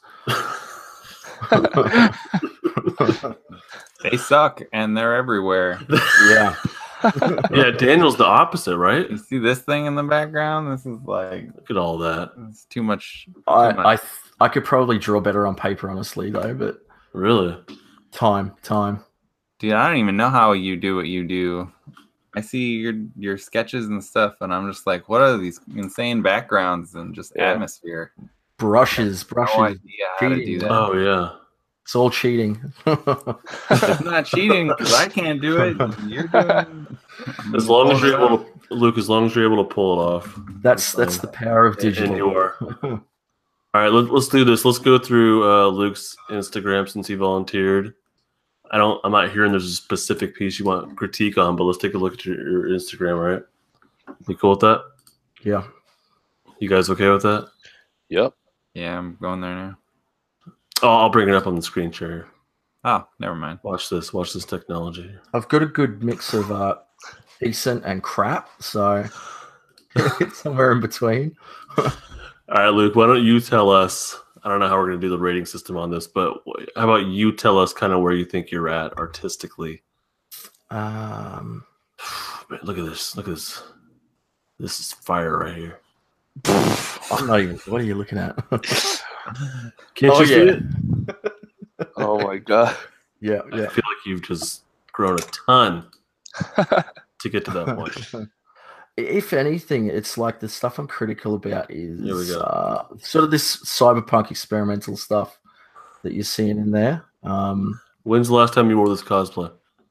Speaker 2: They suck and they're everywhere.
Speaker 4: Yeah.
Speaker 1: Yeah, Daniel's the opposite, right?
Speaker 2: You see this thing in the background? This is like
Speaker 1: Look at all that.
Speaker 2: it's too much.
Speaker 4: I could probably draw better on paper, honestly, though. But
Speaker 1: Really?
Speaker 4: time.
Speaker 2: Dude, I don't even know how you do what you do. I see your sketches and stuff, and I'm just like, what are these insane backgrounds and just
Speaker 3: Yeah.
Speaker 2: atmosphere?
Speaker 4: Brushes.
Speaker 2: No idea how to do
Speaker 4: cheating.
Speaker 2: that.
Speaker 1: Oh yeah.
Speaker 4: It's all cheating.
Speaker 2: It's not cheating because I can't do it. You're doing.
Speaker 1: As long as you're able to, Luke. As long as you're able to pull it off.
Speaker 4: That's the power of
Speaker 1: And
Speaker 4: digital.
Speaker 1: you are. All right, let's do this. Let's go through Luke's Instagram since he volunteered. I'm not hearing there's a specific piece you want critique on, but let's take a look at your Instagram. All right, you cool with that?
Speaker 4: Yeah.
Speaker 1: You guys okay with that?
Speaker 3: Yep.
Speaker 2: Yeah, I'm going there now.
Speaker 1: Oh, I'll bring it up on the screen share.
Speaker 2: Oh, never mind.
Speaker 1: Watch this. Watch this technology.
Speaker 4: I've got a good mix of decent and crap, so it's somewhere in between.
Speaker 1: All right, Luke. Why don't you tell us? I don't know how we're going to do the rating system on this, but how about you tell us kind of where you think you're at artistically? Man, look at this. Look at this. This is fire right here.
Speaker 4: I'm not even. What are you looking at?
Speaker 1: Can't
Speaker 4: Oh,
Speaker 1: you see
Speaker 4: yeah.
Speaker 1: it?
Speaker 3: Oh my god.
Speaker 4: Yeah.
Speaker 1: I feel like you've just grown a ton to get to that point.
Speaker 4: If anything, it's like the stuff I'm critical about
Speaker 1: Here we
Speaker 4: is
Speaker 1: go.
Speaker 4: sort of this cyberpunk experimental stuff that you're seeing in there.
Speaker 1: When's the last time you wore this cosplay?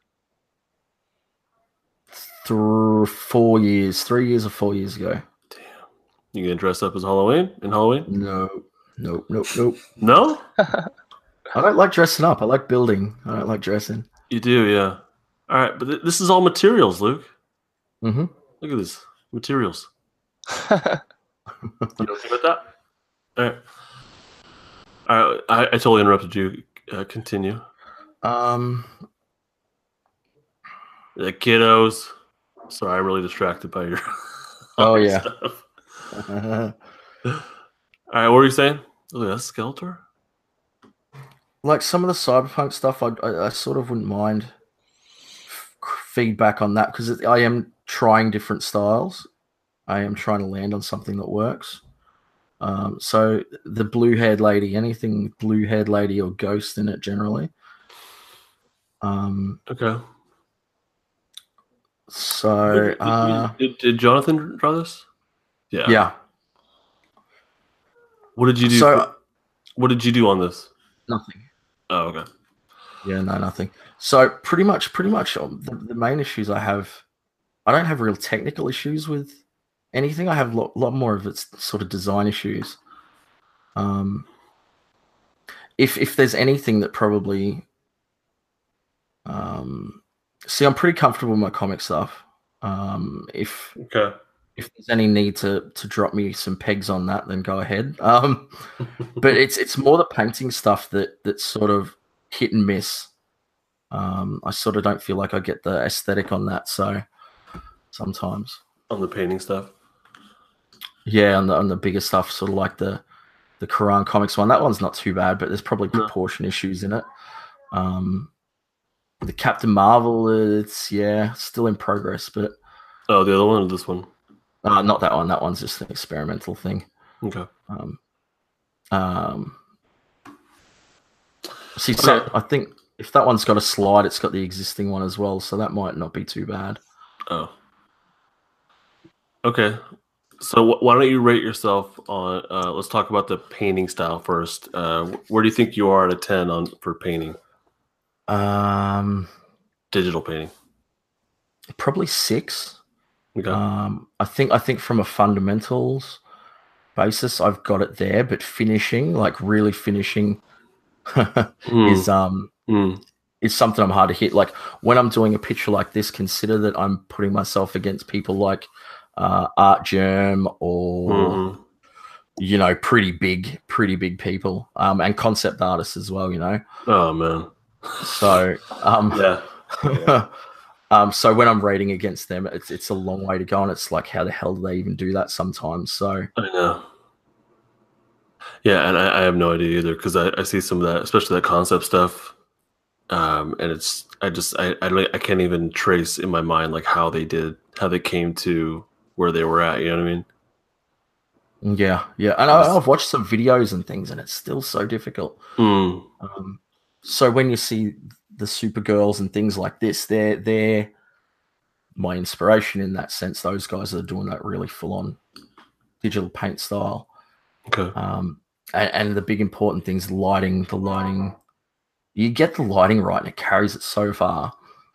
Speaker 4: Through 4 years, 3 years or 4 years ago.
Speaker 1: You gonna dress up as Halloween in Halloween?
Speaker 4: Nope.
Speaker 1: No,
Speaker 4: I don't like dressing up. I like building. I don't like dressing.
Speaker 1: you do, yeah. All right, but this is all materials, Luke.
Speaker 4: Mm-hmm.
Speaker 1: Look at this materials. You don't think about that? All right. All right. I totally interrupted you. Continue. The kiddos. Sorry, I'm really distracted by your.
Speaker 4: Oh yeah.
Speaker 1: Stuff. All right, what were you saying? Look at that Skeletor.
Speaker 4: Like some of the cyberpunk stuff, I sort of wouldn't mind feedback on that because I am trying different styles. I am trying to land on something that works. So the blue-haired lady, anything blue-haired lady or ghost in it generally.
Speaker 1: Okay.
Speaker 4: So
Speaker 1: did Jonathan draw this? Yeah.
Speaker 4: Yeah.
Speaker 1: What did you do?
Speaker 4: So
Speaker 1: what did you do on this?
Speaker 4: nothing.
Speaker 1: Oh, okay.
Speaker 4: Yeah, no, nothing. So pretty much the main issues I don't have real technical issues with anything. I have a lot more of it's sort of design issues. If there's anything that probably see, I'm pretty comfortable with my comic stuff. If there's any need to drop me some pegs on that, then go ahead. But it's more the painting stuff that's sort of hit and miss. I sort of don't feel like I get the aesthetic on that. So sometimes
Speaker 1: on the painting stuff,
Speaker 4: yeah, on the bigger stuff, sort of like the Quran comics one. That one's not too bad, but there's probably proportion issues in it. The Captain Marvel, it's still in progress, but
Speaker 1: the other one or this one?
Speaker 4: Not that one. That one's just an experimental thing.
Speaker 1: Okay.
Speaker 4: So I think if that one's got a slide, it's got the existing one as well, so that might not be too bad.
Speaker 1: Oh. Okay. So why don't you rate yourself on? Let's talk about the painting style first. Where do you think you are out of 10 for painting? Digital painting.
Speaker 4: Probably 6.
Speaker 1: Okay.
Speaker 4: I think from a fundamentals basis, I've got it there, but finishing, like really finishing, is something I'm hard to hit. Like when I'm doing a picture like this, consider that I'm putting myself against people like Art Germ or pretty big people, and concept artists as well.
Speaker 1: Oh man.
Speaker 4: So
Speaker 1: yeah.
Speaker 4: So when I'm rating against them, it's a long way to go, and it's like, how the hell do they even do that sometimes? So
Speaker 1: I know. Yeah, and I have no idea either because I see some of that, especially that concept stuff, and I can't even trace in my mind like how they came to where they were at. You know what I mean?
Speaker 4: Yeah, and I've watched some videos and things, and it's still so difficult. So when you see the Supergirls and things like this, they're my inspiration in that sense. Those guys are doing that really full-on digital paint style.
Speaker 1: Okay.
Speaker 4: And the big important things, the lighting. You get the lighting right, and it carries it so far.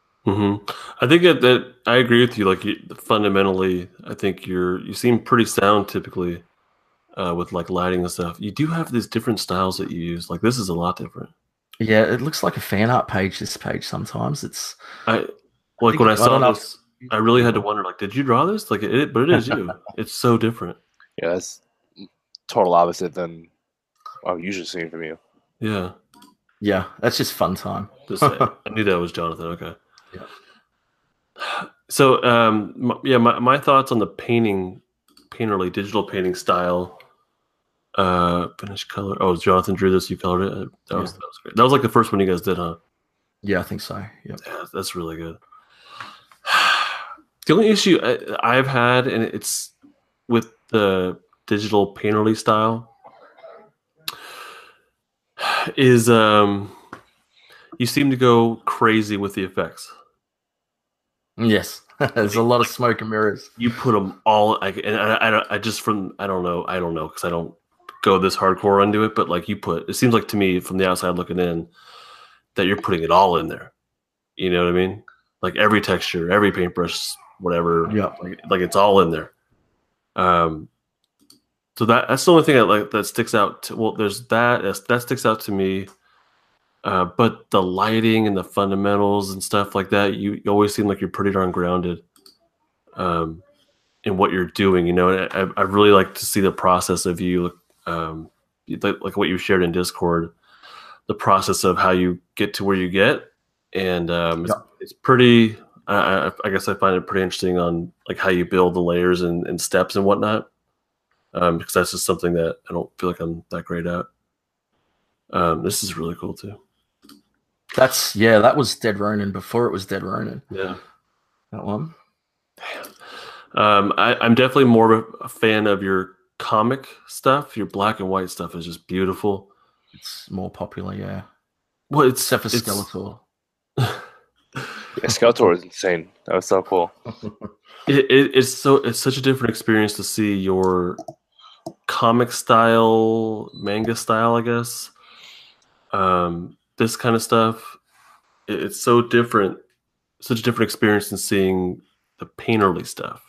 Speaker 1: I think that I agree with you. Like fundamentally, I think you seem pretty sound typically with like lighting and stuff. You do have these different styles that you use. Like this is a lot different.
Speaker 4: Yeah, it looks like a fan art page. This page sometimes
Speaker 1: when I saw this, I really had to wonder. Like, did you draw this? But it is you. It's so different.
Speaker 3: Yeah, that's total opposite than I'm usually seeing from you.
Speaker 4: Yeah, that's just fun time.
Speaker 1: I knew that was Jonathan. Okay.
Speaker 4: Yeah.
Speaker 1: So, my thoughts on the painterly digital painting style. Finished color. Oh, Jonathan drew this. You colored it. That was great. That was like the first one you guys did, huh?
Speaker 4: Yeah, I think so. Yeah,
Speaker 1: that's really good. The only issue I've had, and it's with the digital painterly style, is you seem to go crazy with the effects.
Speaker 4: Yes, there's a lot of smoke and mirrors.
Speaker 1: You put them all, I don't know because I don't go this hardcore into it, but like it seems like to me from the outside looking in that you're putting it all in there. You know what I mean? Like every texture, every paintbrush, whatever.
Speaker 4: Yeah.
Speaker 1: Like it's all in there. So that's the only thing that sticks out. There's that sticks out to me. but the lighting and the fundamentals and stuff like that, you always seem like you're pretty darn grounded in what you're doing. You know, and I really like to see the process of you, like what you shared in Discord, the process of how you get to where you get, and it's pretty. I guess I find it pretty interesting on like how you build the layers and steps and whatnot, because that's just something that I don't feel like I'm that great at. This is really cool too.
Speaker 4: That was Dead Ronin before it was Dead Ronin.
Speaker 1: Yeah,
Speaker 4: that one.
Speaker 1: I'm definitely more of a fan of your comic stuff. Your black and white stuff is just beautiful.
Speaker 4: It's more popular, yeah.
Speaker 1: Well, except
Speaker 4: for Skeletor.
Speaker 3: Yeah, Skeletor is insane. That was so cool.
Speaker 1: It's such a different experience to see your comic style, manga style, I guess. This kind of stuff. It's so different, such a different experience than seeing the painterly stuff.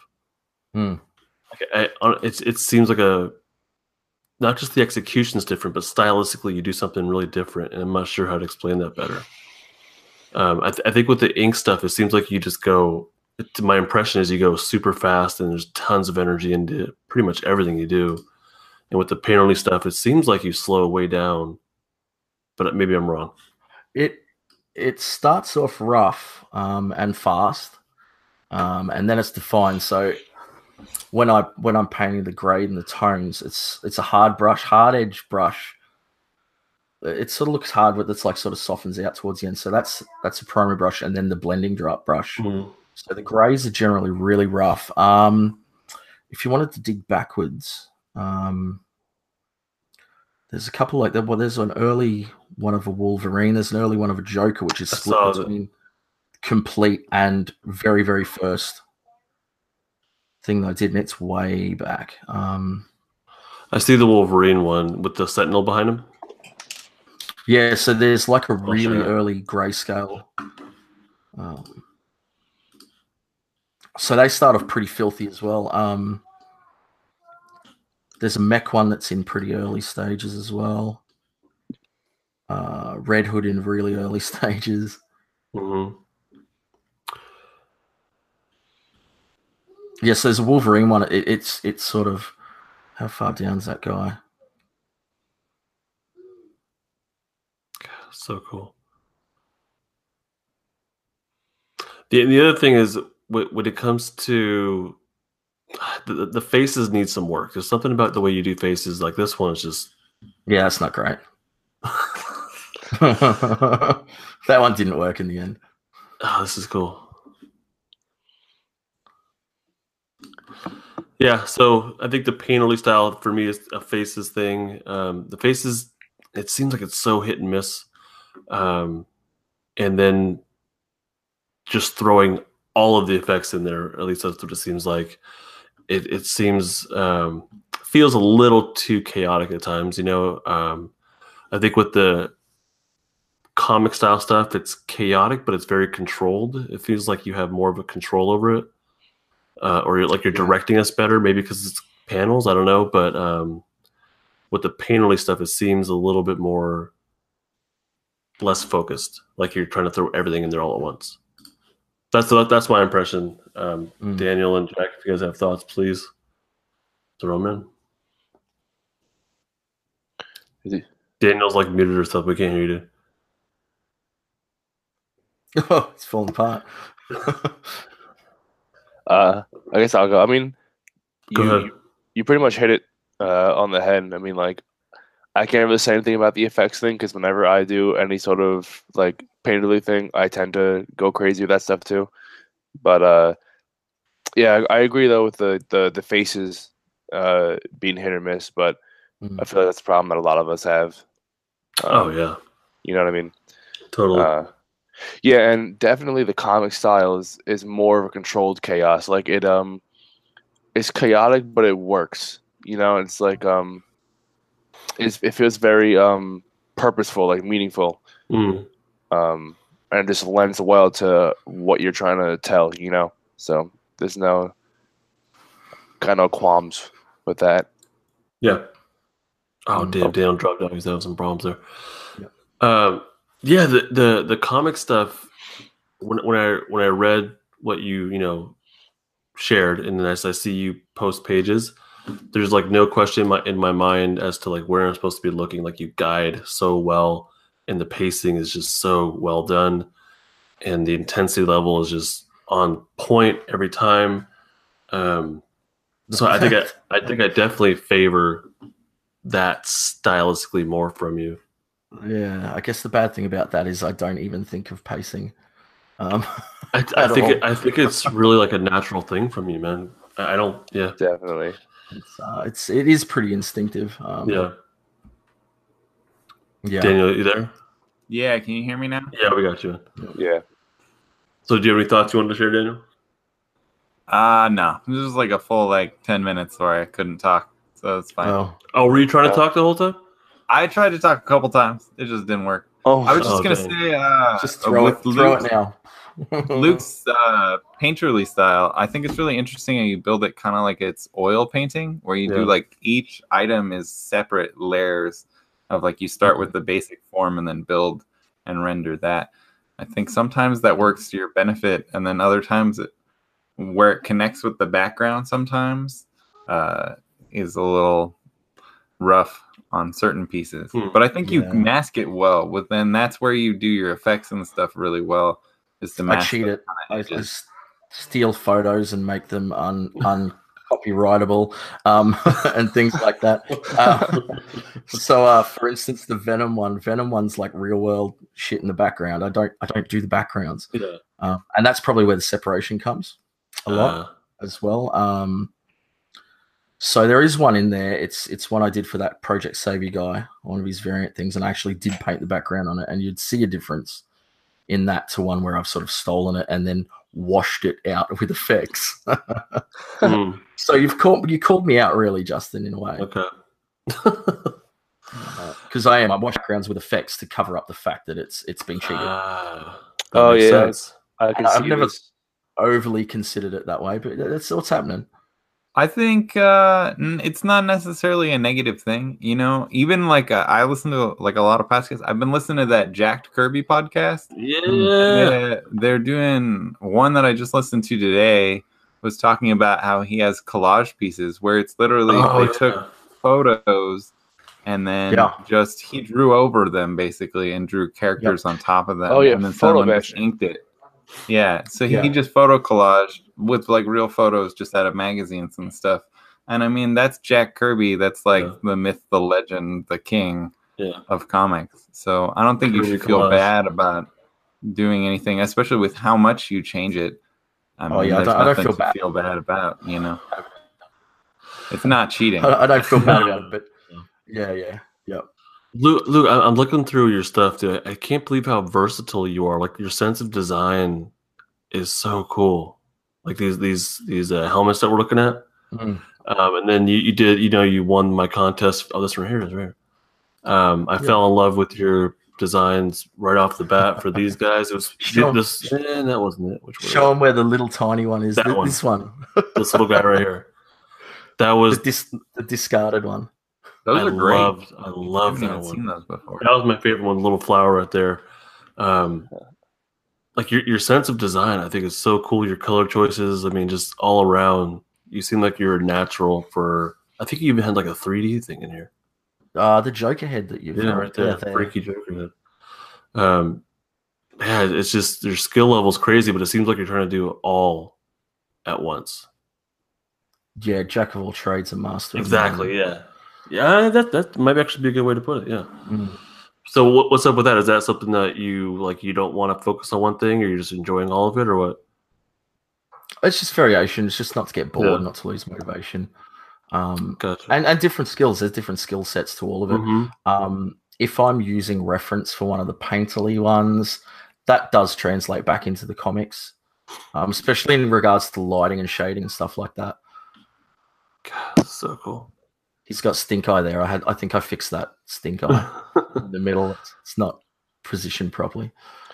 Speaker 1: It seems like not just the execution is different, but stylistically you do something really different, and I'm not sure how to explain that better. I think with the ink stuff, it seems like you just go. My impression is you go super fast, and there's tons of energy into pretty much everything you do. And with the painterly stuff, it seems like you slow way down, but maybe I'm wrong.
Speaker 4: It starts off rough and fast, and then it's defined. So when I'm painting the grade and the tones, it's a hard edge brush. It sort of looks hard, but it's like sort of softens out towards the end. So that's a primary brush, and then the blending drop brush. So the grays are generally really rough. If you wanted to dig backwards, there's a couple like that. Well, there's an early one of a Wolverine. There's an early one of a Joker, which is split between complete and very, very first thing that I did, and it's way back.
Speaker 1: I see the Wolverine one with the Sentinel behind him.
Speaker 4: Yeah, so there's like a really early grayscale. So they start off pretty filthy as well. There's a mech one that's in pretty early stages as well. Red Hood in really early stages.
Speaker 1: Mm-hmm.
Speaker 4: Yes, there's a Wolverine one. It's sort of, how far down's that guy?
Speaker 1: So cool. The other thing is when it comes to the faces need some work. There's something about the way you do faces. Like this one is just
Speaker 4: that's not great. That one didn't work in the end.
Speaker 1: Oh, this is cool. Yeah, so I think the painterly style for me is a faces thing. The faces, it seems like it's so hit and miss. And then just throwing all of the effects in there, at least that's what it seems like. It seems feels a little too chaotic at times, you know. I think with the comic style stuff, it's chaotic, but it's very controlled. It feels like you have more of a control over it, or you're directing us better, maybe because it's panels. I don't know, but with the painterly stuff, it seems a little bit more less focused, like you're trying to throw everything in there all at once. That's my impression. Daniel and Jack, if you guys have thoughts, please throw them in. Daniel's like muted or stuff. We can't hear you, dude.
Speaker 4: Oh, it's falling apart.
Speaker 3: I guess I'll go. I mean,
Speaker 1: Go ahead.
Speaker 3: You pretty much hit it on the head. I mean, like, I can't really say anything about the effects thing because whenever I do any sort of like painterly thing, I tend to go crazy with that stuff too. But yeah, I agree though with the faces being hit or miss. But I feel like that's a problem that a lot of us have.
Speaker 1: Oh yeah,
Speaker 3: you know what I mean?
Speaker 1: Totally.
Speaker 3: Yeah, and definitely the comic style is more of a controlled chaos. Like it's chaotic, but it works. You know, it's like it feels very purposeful, like meaningful, and it just lends well to what you're trying to tell. You know, so there's no kind of qualms with that.
Speaker 1: Yeah. Oh damn! Daniel dropped out. He's having some problems there.
Speaker 4: Yeah.
Speaker 1: Yeah, the comic stuff. When I read what you shared, and then as I see you post pages, there's like no question in my mind as to like where I'm supposed to be looking. Like you guide so well, and the pacing is just so well done, and the intensity level is just on point every time. So I think I definitely favor that stylistically more from you.
Speaker 4: Yeah, I guess the bad thing about that is I don't even think of pacing. Um,
Speaker 1: I
Speaker 4: at all.
Speaker 1: I think it's really like a natural thing from you, man. I don't. Yeah.
Speaker 3: Definitely.
Speaker 4: It is pretty instinctive.
Speaker 1: Yeah.
Speaker 4: Yeah.
Speaker 1: Daniel, you there?
Speaker 2: Yeah, can you hear me now?
Speaker 1: Yeah, we got you.
Speaker 3: Yeah.
Speaker 1: So, do you have any thoughts you wanted to share, Daniel?
Speaker 2: No. This was like a full like 10 minminutes where I couldn't talk, so it's fine.
Speaker 1: Oh, were you trying to talk the whole time?
Speaker 2: I tried to talk a couple times. It just didn't work.
Speaker 3: Oh,
Speaker 2: I was just
Speaker 1: Oh,
Speaker 2: gonna
Speaker 1: dang.
Speaker 2: say,
Speaker 4: Just throw it now.
Speaker 2: Luke's painterly style. I think it's really interesting how you build it kind of like it's oil painting, where you do
Speaker 1: Yeah.
Speaker 2: like each item is separate layers of like you start with the basic form and then build and render that. I think sometimes that works to your benefit, and then other times where it connects with the background sometimes is a little rough on certain pieces. But I think you
Speaker 4: Yeah.
Speaker 2: mask it well. Then that's where you do your effects and stuff really well. Is to
Speaker 4: I
Speaker 2: mask
Speaker 4: cheat
Speaker 2: those
Speaker 4: it.
Speaker 2: kinda
Speaker 4: I
Speaker 2: edges.
Speaker 4: steal photos and make them uncopyrightable and things like that. So, for instance, the Venom one's like real world shit in the background. I don't do the backgrounds,
Speaker 1: Yeah.
Speaker 4: and that's probably where the separation comes a lot as well. So there is one in there. It's one I did for that Project Savior guy, one of his variant things, and I actually did paint the background on it, and you'd see a difference in that to one where I've sort of stolen it and then washed it out with effects.
Speaker 1: Mm,
Speaker 4: So you called me out really, Justin, in a way,
Speaker 1: okay.
Speaker 4: because I wash backgrounds with effects to cover up the fact that it's been cheated.
Speaker 1: That
Speaker 3: Oh,
Speaker 1: makes
Speaker 3: yeah.
Speaker 1: sense.
Speaker 3: I can
Speaker 4: I've
Speaker 3: see
Speaker 4: never
Speaker 3: this.
Speaker 4: overly considered it that way, but that's what's happening.
Speaker 2: I think it's not necessarily a negative thing, you know. Even like I listen to like a lot of podcasts. I've been listening to that Jack Kirby podcast.
Speaker 1: Yeah.
Speaker 2: They're doing one that I just listened to today. Was talking about how he has collage pieces where it's literally
Speaker 1: Oh,
Speaker 2: they took photos and then
Speaker 4: Yeah.
Speaker 2: just he drew over them basically and drew characters on top of them.
Speaker 3: Oh, yeah,
Speaker 2: and then
Speaker 3: photo
Speaker 2: someone just
Speaker 3: mesh.
Speaker 2: inked it. Yeah, so
Speaker 4: Yeah.
Speaker 2: he just photo collaged with like real photos just out of magazines and stuff. And I mean, that's Jack Kirby. That's like
Speaker 1: Yeah.
Speaker 2: the myth, the legend, the king
Speaker 1: Yeah.
Speaker 2: of comics. So I don't think you
Speaker 1: Kirby
Speaker 2: should feel
Speaker 1: collage.
Speaker 2: bad about doing anything, especially with how much you change it. I mean,
Speaker 4: Oh, yeah, I
Speaker 2: there's
Speaker 4: don't
Speaker 2: nothing
Speaker 4: feel
Speaker 2: to
Speaker 4: bad.
Speaker 2: feel bad about, you know. It's not cheating.
Speaker 4: I don't feel bad about it, but yeah.
Speaker 1: Luke, I'm looking through your stuff, dude. I can't believe how versatile you are. Like your sense of design is so cool. Like these helmets that we're looking at,
Speaker 4: Mm.
Speaker 1: and then you did, you won my contest. Oh, this one here is right. I fell in love with your designs right off the bat for these guys. It was
Speaker 4: Show-
Speaker 1: this, and that wasn't it. Which one?
Speaker 4: Show them where the little tiny one is.
Speaker 1: That one.
Speaker 4: This one,
Speaker 1: This little guy right here. That was
Speaker 4: the discarded one.
Speaker 2: Those are great.
Speaker 1: I
Speaker 2: I
Speaker 1: love
Speaker 2: haven't
Speaker 1: that
Speaker 2: even seen
Speaker 1: one.
Speaker 2: those before.
Speaker 1: That was my favorite one, the little flower right there. Like your sense of design, I think is so cool. Your color choices, I mean, just all around. You seem like you're natural for. I think you even had like a 3D thing in here.
Speaker 4: The Joker head that you've
Speaker 1: Yeah, right there, freaky Joker head. Yeah, it's just your skill level's crazy, but it seems like you're trying to do it all at once.
Speaker 4: Yeah, jack of all trades and master. of
Speaker 1: Exactly.
Speaker 4: none.
Speaker 1: Yeah. That might actually be a good way to put it. Yeah.
Speaker 4: Mm.
Speaker 1: So what's up with that? Is that something that you like? You don't want to focus on one thing, or you're just enjoying all of it, or what?
Speaker 4: It's just variation. It's just not to get bored,
Speaker 1: Yeah.
Speaker 4: not to lose motivation.
Speaker 1: Gotcha.
Speaker 4: And different skills. There's different skill sets to all of it.
Speaker 1: Mhm.
Speaker 4: If I'm using reference for one of the painterly ones, that does translate back into the comics, especially in regards to lighting and shading and stuff like that.
Speaker 1: God, that's so cool.
Speaker 4: He's got stink eye there. I think I fixed that stink eye in the middle. It's not positioned properly.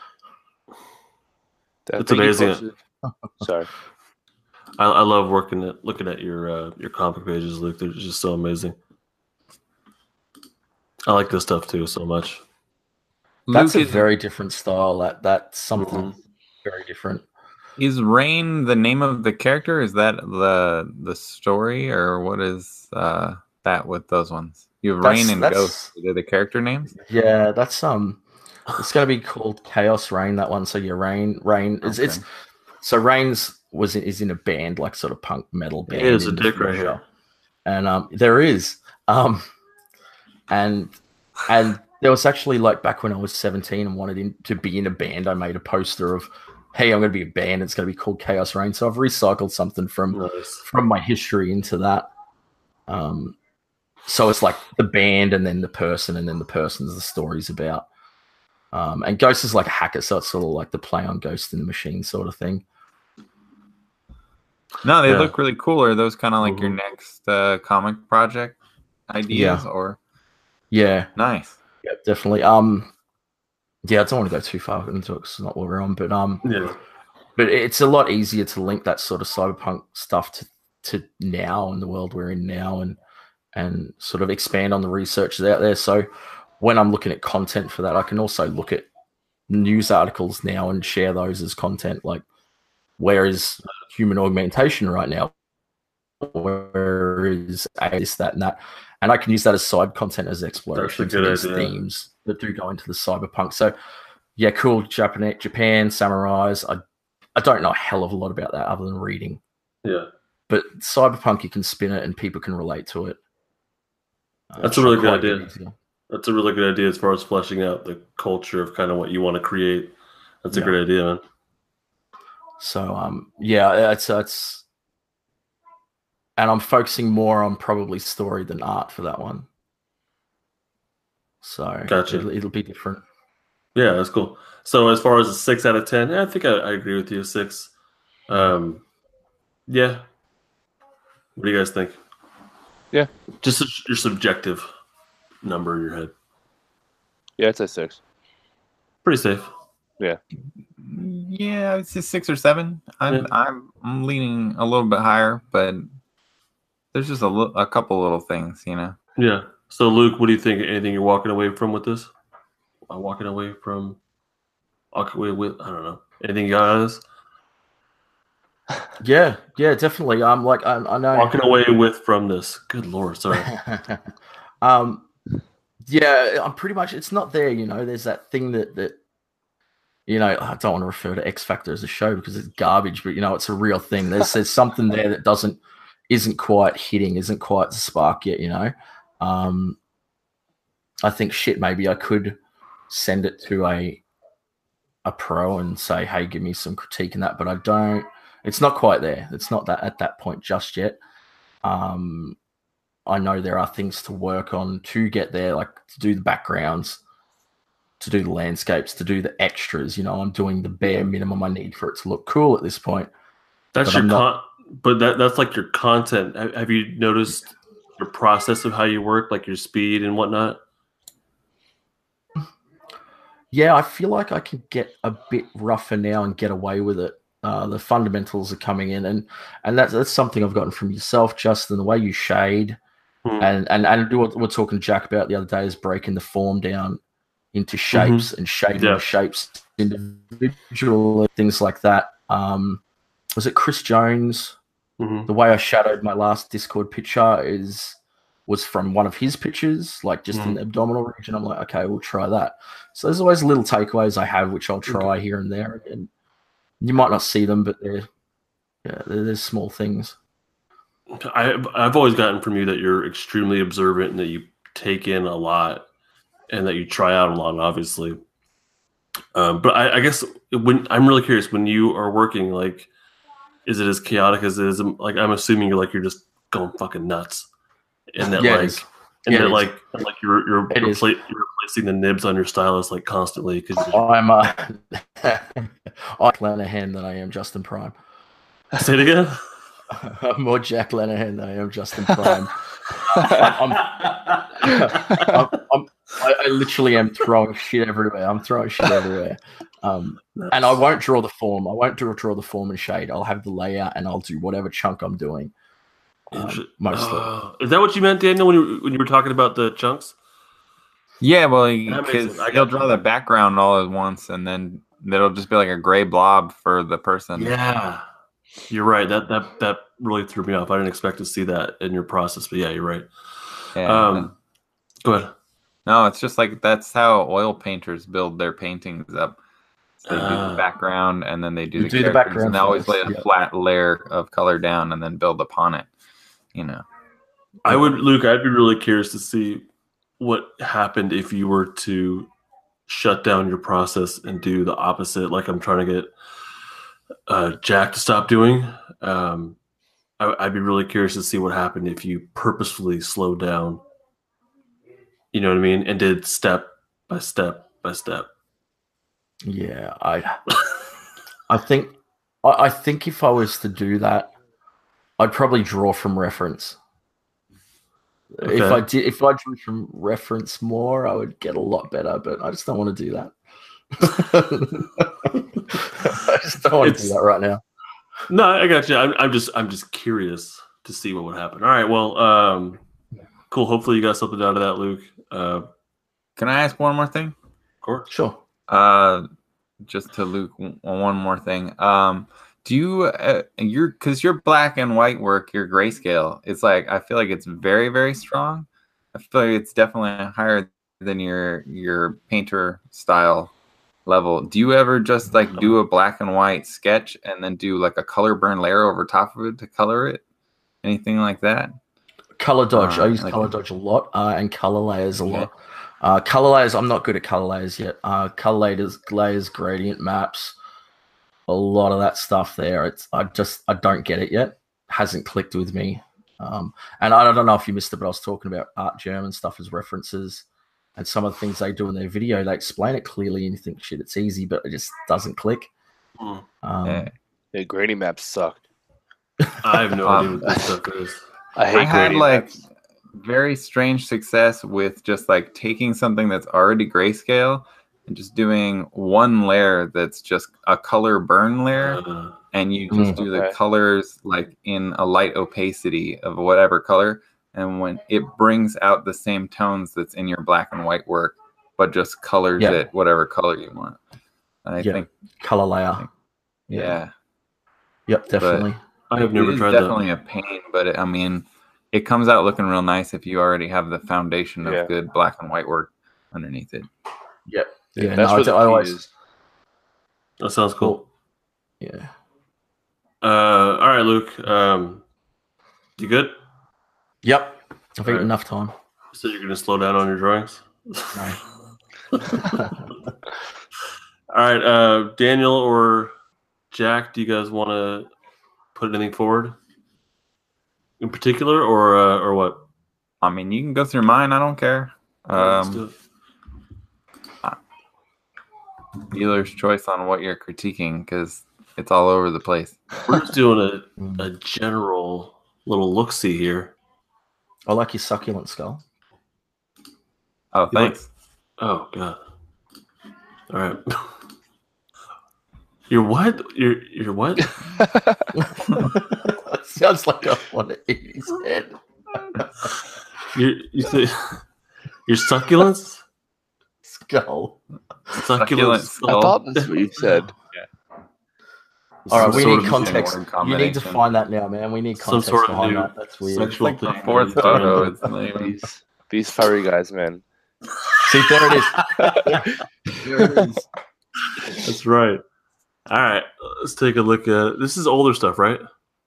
Speaker 1: It's amazing.
Speaker 3: Sorry.
Speaker 1: I love looking at your comic pages, Luke. They're just so amazing. I like this stuff too so much.
Speaker 4: That's
Speaker 2: Luke,
Speaker 4: a very different style. That's something
Speaker 1: Mhm.
Speaker 4: very different.
Speaker 2: is Rain the name of the character? Is that the story, or what is that with those ones? You have Rain and Ghost. They're the character names.
Speaker 4: Yeah, that's it's gonna be called Chaos Rain, that one. So yeah, Rain it's
Speaker 2: Okay.
Speaker 4: so Rain's is in a band, like sort of punk metal band.
Speaker 1: Hey, there's a
Speaker 4: in the
Speaker 1: dick right
Speaker 4: future.
Speaker 1: here.
Speaker 4: And there is. And there was actually, like, back when I was 17 and wanted to be in a band, I made a poster of, hey, I'm going to be a band. It's going to be called Chaos Rain. So I've recycled something from my history into that. So it's like the band and then the person, and then the person's the story's about. And Ghost is like a hacker, so it's sort of like the play on Ghost in the Machine sort of thing.
Speaker 2: No, they look really cool. Are those kind of like your next comic project ideas, or?
Speaker 4: Yeah.
Speaker 2: Nice.
Speaker 4: Yeah, definitely. Yeah, I don't want to go too far into it because it's not what we're on, but but it's a lot easier to link that sort of cyberpunk stuff to now and the world we're in now, and sort of expand on the research that's out there. So when I'm looking at content for that, I can also look at news articles now and share those as content. Like, where is human augmentation right now? Where is this, that, and that? And I can use that as side content, as exploration to these themes that do go into the cyberpunk. So, yeah, cool. Japan, samurais. I don't know a hell of a lot about that other than reading.
Speaker 1: Yeah.
Speaker 4: But cyberpunk, you can spin it and people can relate to it.
Speaker 1: That's a really good idea. That's a really good idea as far as fleshing out the culture of kind of what you want to create. That's a great idea, man.
Speaker 4: So, yeah, it's and I'm focusing more on probably story than art for that one. So
Speaker 1: gotcha.
Speaker 4: It'll be different.
Speaker 1: Yeah, that's cool. So as far as a 6 out of 10, I think I agree with you. 6. Yeah. What do you guys think?
Speaker 3: Yeah.
Speaker 1: Just your subjective number in your head.
Speaker 3: Yeah, it's a 6.
Speaker 1: Pretty safe.
Speaker 3: Yeah.
Speaker 2: Yeah, it's just 6 or 7. I'm leaning a little bit higher, but there's just a couple little things, you know.
Speaker 1: Yeah. So Luke, what do you think? Anything you're walking away from with this? Walking away with? I don't know. Anything you got out of this?
Speaker 4: Yeah, definitely. I know
Speaker 1: walking away with from this. Good Lord, sorry.
Speaker 4: Yeah, I'm pretty much. It's not there, you know. There's that thing that you know. I don't want to refer to X Factor as a show because it's garbage, but you know, it's a real thing. There's something there that isn't quite hitting, isn't quite the spark yet, you know. I think maybe I could send it to a pro and say, hey, give me some critique in that, but I don't. It's not quite there. It's not that at that point just yet. I know there are things to work on to get there, like to do the backgrounds, to do the landscapes, to do the extras. You know, I'm doing the bare minimum I need for it to look cool at this point.
Speaker 1: That's that's like your content. Have you noticed your process of how you work, like your speed and whatnot?
Speaker 4: Yeah, I feel like I can get a bit rougher now and get away with it. The fundamentals are coming in, and that's something I've gotten from yourself, Justin. The way you shade, and do what we're talking to Jack about the other day is breaking the form down into shapes and shading the shapes individually, things like that. Was it Chris Jones? The way I shadowed my last Discord picture was from one of his pictures, like just in the abdominal region. I'm like, okay, we'll try that. So there's always little takeaways I have, which I'll try here and there. And you might not see them, but there's small things.
Speaker 1: I've always gotten from you that you're extremely observant and that you take in a lot and that you try out a lot, obviously. But I guess when I'm really curious, when you are working, like, is it as chaotic as it is? Like, I'm assuming you're just going fucking nuts. And that you're replacing the nibs on your stylus like constantly because
Speaker 4: I'm I Lanahan than I am Justin Prime.
Speaker 1: Say it again.
Speaker 4: I'm more Jack Lanahan than I am Justin Prime. I literally am throwing shit everywhere. I'm throwing shit everywhere. And I won't draw the form. I won't draw the form and shade. I'll have the layout and I'll do whatever chunk I'm doing. Mostly.
Speaker 1: Is that what you meant, Daniel, when you were talking about the chunks?
Speaker 2: Yeah, well,
Speaker 1: That makes
Speaker 2: because
Speaker 1: sense. I
Speaker 2: he'll
Speaker 1: got
Speaker 2: draw the background all at once, and then it'll just be like a gray blob for the person.
Speaker 1: Yeah, you're right. That really threw me off. I didn't expect to see that in your process, but yeah, you're right.
Speaker 2: Yeah.
Speaker 1: Go ahead.
Speaker 2: No, it's just like that's how oil painters build their paintings up. So they do the background, and then they do the characters,
Speaker 4: background
Speaker 2: and they always
Speaker 4: first,
Speaker 2: lay a flat layer of color down, and then build upon it. You know.
Speaker 1: Luke, I'd be really curious to see what happened if you were to shut down your process and do the opposite, like I'm trying to get Jack to stop doing. I'd be really curious to see what happened if you purposefully slowed down. You know what I mean? And did step by step by step.
Speaker 4: Yeah, I think if I was to do that, I'd probably draw from reference.
Speaker 1: Okay.
Speaker 4: If I drew from reference more, I would get a lot better. But I just don't want to do that. I just don't want to do that right now.
Speaker 1: No, I got you. I'm just curious to see what would happen. All right, well, cool. Hopefully, you got something out of that, Luke.
Speaker 2: Can I ask one more thing?
Speaker 1: Of course.
Speaker 4: Sure.
Speaker 2: Just to Luke, one more thing. Do you your black and white work, your grayscale? It's like I feel like it's very, very strong. I feel like it's definitely higher than your painter style level. Do you ever just like do a black and white sketch and then do like a color burn layer over top of it to color it? Anything like that?
Speaker 4: Color dodge. I use color dodge a lot, and color layers a lot. Color layers, I'm not good at color layers yet. Color layers, gradient maps, a lot of that stuff there. I don't get it yet. Hasn't clicked with me. And I don't know if you missed it, but I was talking about Art German stuff as references, and some of the things they do in their video, they explain it clearly, and you think, shit, it's easy, but it just doesn't click.
Speaker 3: Yeah, gradient maps suck.
Speaker 1: I have no idea what this stuff is.
Speaker 3: I had
Speaker 2: like very strange success with just like taking something that's already grayscale and just doing one layer that's just a color burn layer, and you just do the colors like in a light opacity of whatever color, and when it brings out the same tones that's in your black and white work, but just colors it whatever color you want. And I think
Speaker 4: color layer.
Speaker 2: Yeah.
Speaker 4: Yep, definitely.
Speaker 1: I have never tried that.
Speaker 2: It's definitely a pain, but it comes out looking real nice if you already have the foundation of good black and white work underneath it.
Speaker 4: Yep.
Speaker 3: Yeah, that's what I always.
Speaker 1: That sounds cool.
Speaker 4: Yeah.
Speaker 1: All right, Luke. You good?
Speaker 4: Yep. I've eaten enough time.
Speaker 1: So you're gonna slow down on your drawings?
Speaker 4: No.
Speaker 1: All right, Daniel or Jack, do you guys want to put anything forward in particular, or what?
Speaker 2: I mean, you can go through mine. I don't care.
Speaker 1: Let's do it.
Speaker 2: Dealer's choice on what you're critiquing, because it's all over the place.
Speaker 1: We're just doing a general little look-see here.
Speaker 4: I like your succulent skull.
Speaker 2: Oh, thanks.
Speaker 1: Oh, God. All right. You're what? You're what?
Speaker 4: Sounds like I want to eat his head.
Speaker 1: You say your succulents?
Speaker 4: Skull.
Speaker 1: Succulent skull.
Speaker 3: I thought that's what you said.
Speaker 4: All right, we need context. You need to find that now, man. We need context
Speaker 1: sort of
Speaker 4: behind
Speaker 1: new
Speaker 4: that. That's weird.
Speaker 1: sexual
Speaker 2: It's like
Speaker 1: thing.
Speaker 2: the fourth photo. It's lame.
Speaker 3: These furry guys, man.
Speaker 4: See, there it is. There it is.
Speaker 1: That's right. All right, let's take a look at this. Is older stuff, right?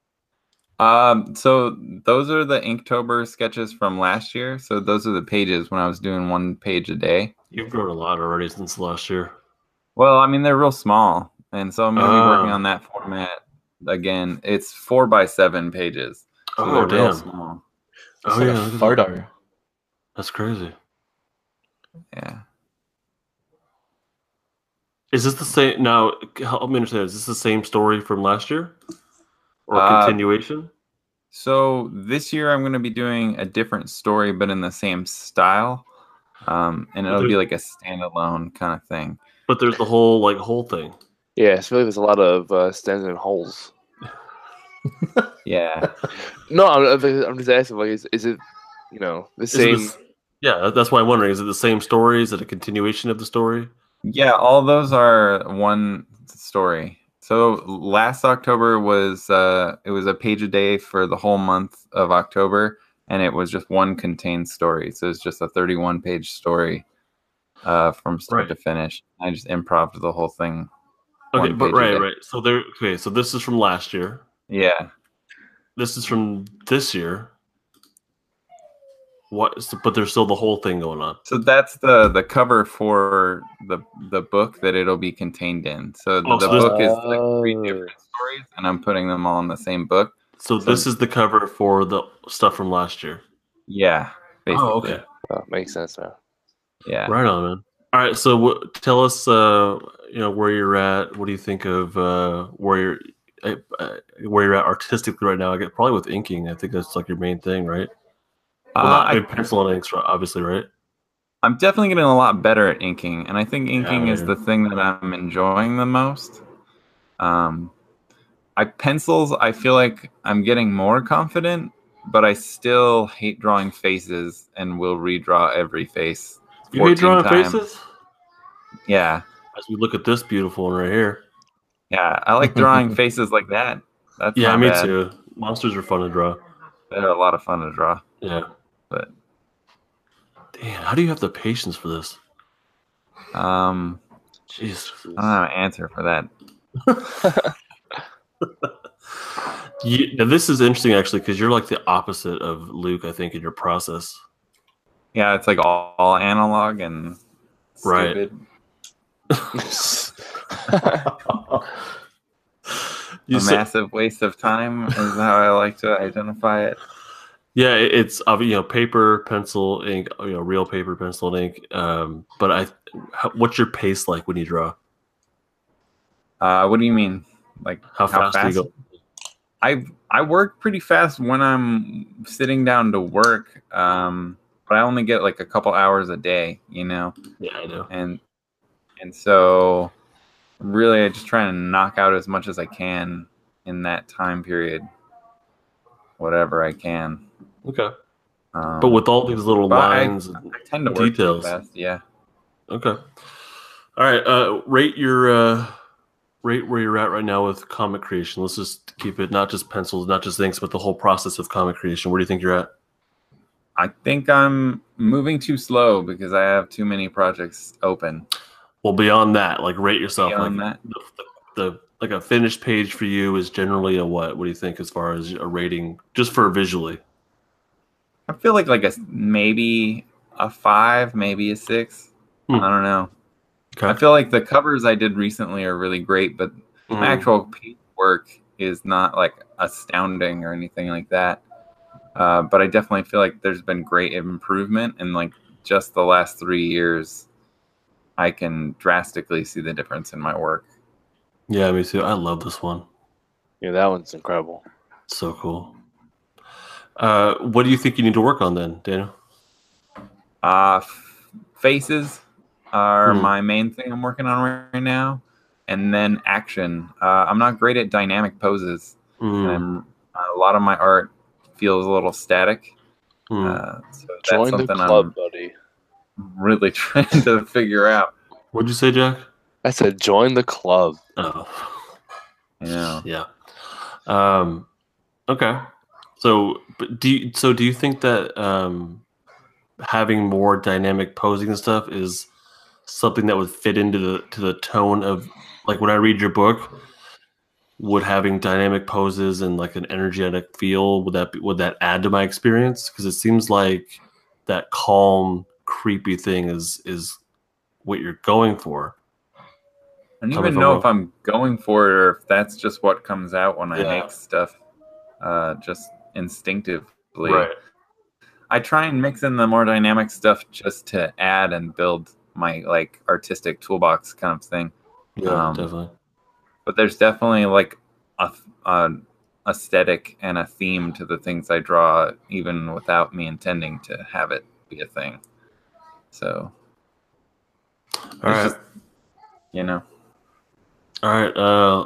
Speaker 2: So those are the Inktober sketches from last year. So those are the pages when I was doing one page a day.
Speaker 1: You've grown a lot already since last year.
Speaker 2: Well, I mean, they're real small. And so I'm going to be working on that format again. It's 4x7 pages. So they're real small.
Speaker 1: Oh, yeah.
Speaker 4: Like a photo.
Speaker 1: That's crazy.
Speaker 2: Yeah.
Speaker 1: Is this the same? Now, help me understand. Is this the same story from last year? Or continuation?
Speaker 2: So this year I'm going to be doing a different story, but in the same style. And it'll be like a standalone kind of thing.
Speaker 1: But there's the whole thing.
Speaker 3: Yeah, it's really there's a lot of stands and holes.
Speaker 2: Yeah.
Speaker 3: No, I'm just asking. Like, is it the same?
Speaker 1: Yeah, that's why I'm wondering. Is it the same story? Is it a continuation of the story?
Speaker 2: Yeah, all those are one story. So last October was it was a page a day for the whole month of October, and it was just one contained story. So it's just a 31-page story from start to finish. I just improv'd the whole thing.
Speaker 1: Okay,
Speaker 2: one
Speaker 1: but
Speaker 2: page a day.
Speaker 1: right. So there. Okay, so this is from last year.
Speaker 2: Yeah.
Speaker 1: This is from this year. But there's still the whole thing going on.
Speaker 2: So that's the cover for the book that it'll be contained in. So the book is like 3 different stories, and I'm putting them all in the same book.
Speaker 1: So this is the cover for the stuff from last year.
Speaker 2: Yeah, basically.
Speaker 1: Oh, okay.
Speaker 3: Makes sense now.
Speaker 2: Yeah.
Speaker 1: Right on, man. All right, so tell us, where you're at. What do you think of where you're at artistically right now? I get probably with inking. I think that's like your main thing, right? Well, pencil and inks, obviously, right?
Speaker 2: I'm definitely getting a lot better at inking, and I think inking is the thing that I'm enjoying the most. Pencils, I feel like I'm getting more confident, but I still hate drawing faces and will redraw every face.
Speaker 1: You hate drawing faces?
Speaker 2: Yeah.
Speaker 1: As we look at this beautiful one right here.
Speaker 2: Yeah, I like drawing faces like that. That's
Speaker 1: yeah,
Speaker 2: not
Speaker 1: me
Speaker 2: bad.
Speaker 1: too. Monsters are fun to draw.
Speaker 2: They're a lot of fun to draw.
Speaker 1: Yeah.
Speaker 2: But
Speaker 1: damn, how do you have the patience for this?
Speaker 2: Jesus. I don't have an answer for that.
Speaker 1: Now this is interesting actually because you're like the opposite of Luke, I think, in your process.
Speaker 2: Yeah, it's like all analog and stupid. Massive waste of time is how I like to identify it.
Speaker 1: Yeah, it's paper, pencil, ink, real paper, pencil, and ink. But what's your pace like when you draw?
Speaker 2: What do you mean? Like
Speaker 1: how fast do you go?
Speaker 2: I work pretty fast when I'm sitting down to work, but I only get like a couple hours a day,
Speaker 1: Yeah, I know.
Speaker 2: And so really I just try to knock out as much as I can in that time period, whatever I can.
Speaker 1: Okay. But with all these little lines
Speaker 2: I
Speaker 1: and
Speaker 2: tend to
Speaker 1: details.
Speaker 2: work fast, yeah.
Speaker 1: Okay. All right. Rate where you're at right now with comic creation. Let's just keep it not just pencils, not just inks, but the whole process of comic creation. Where do you think you're at?
Speaker 2: I think I'm moving too slow because I have too many projects open.
Speaker 1: Well, beyond that, like rate yourself.
Speaker 2: Beyond
Speaker 1: like
Speaker 2: that,
Speaker 1: like a finished page for you is generally a what? What do you think as far as a rating, just for visually?
Speaker 2: I feel like maybe a 5, maybe a 6. I don't know. Okay. I feel like the covers I did recently are really great, but my actual page work is not like astounding or anything like that. But I definitely feel like there's been great improvement in like just the last 3 years. I can drastically see the difference in my work.
Speaker 1: Yeah, me too. I love this one.
Speaker 3: Yeah, that one's incredible.
Speaker 1: So cool. What do you think you need to work on then, Daniel?
Speaker 2: Faces are my main thing I'm working on right now, and then action. I'm not great at dynamic poses, and a lot of my art feels a little static. So
Speaker 3: join the club, buddy.
Speaker 2: Really trying to figure out.
Speaker 1: What'd you say, Jack?
Speaker 3: I said join the club.
Speaker 1: Oh,
Speaker 2: yeah.
Speaker 1: Okay. So, do you think that having more dynamic posing and stuff is something that would fit into the tone of, like, when I read your book, would having dynamic poses and like an energetic feel, would that add to my experience? Because it seems like that calm, creepy thing is what you're going for.
Speaker 2: I don't even know if I'm going for it or if that's just what comes out when I make stuff, just instinctively.
Speaker 1: Right.
Speaker 2: I try and mix in the more dynamic stuff just to add and build my like artistic toolbox kind of thing.
Speaker 1: Yeah, definitely.
Speaker 2: But there's definitely like a aesthetic and a theme to the things I draw, even without me intending to have it be a thing. So,
Speaker 1: all right,
Speaker 2: just,
Speaker 1: All right,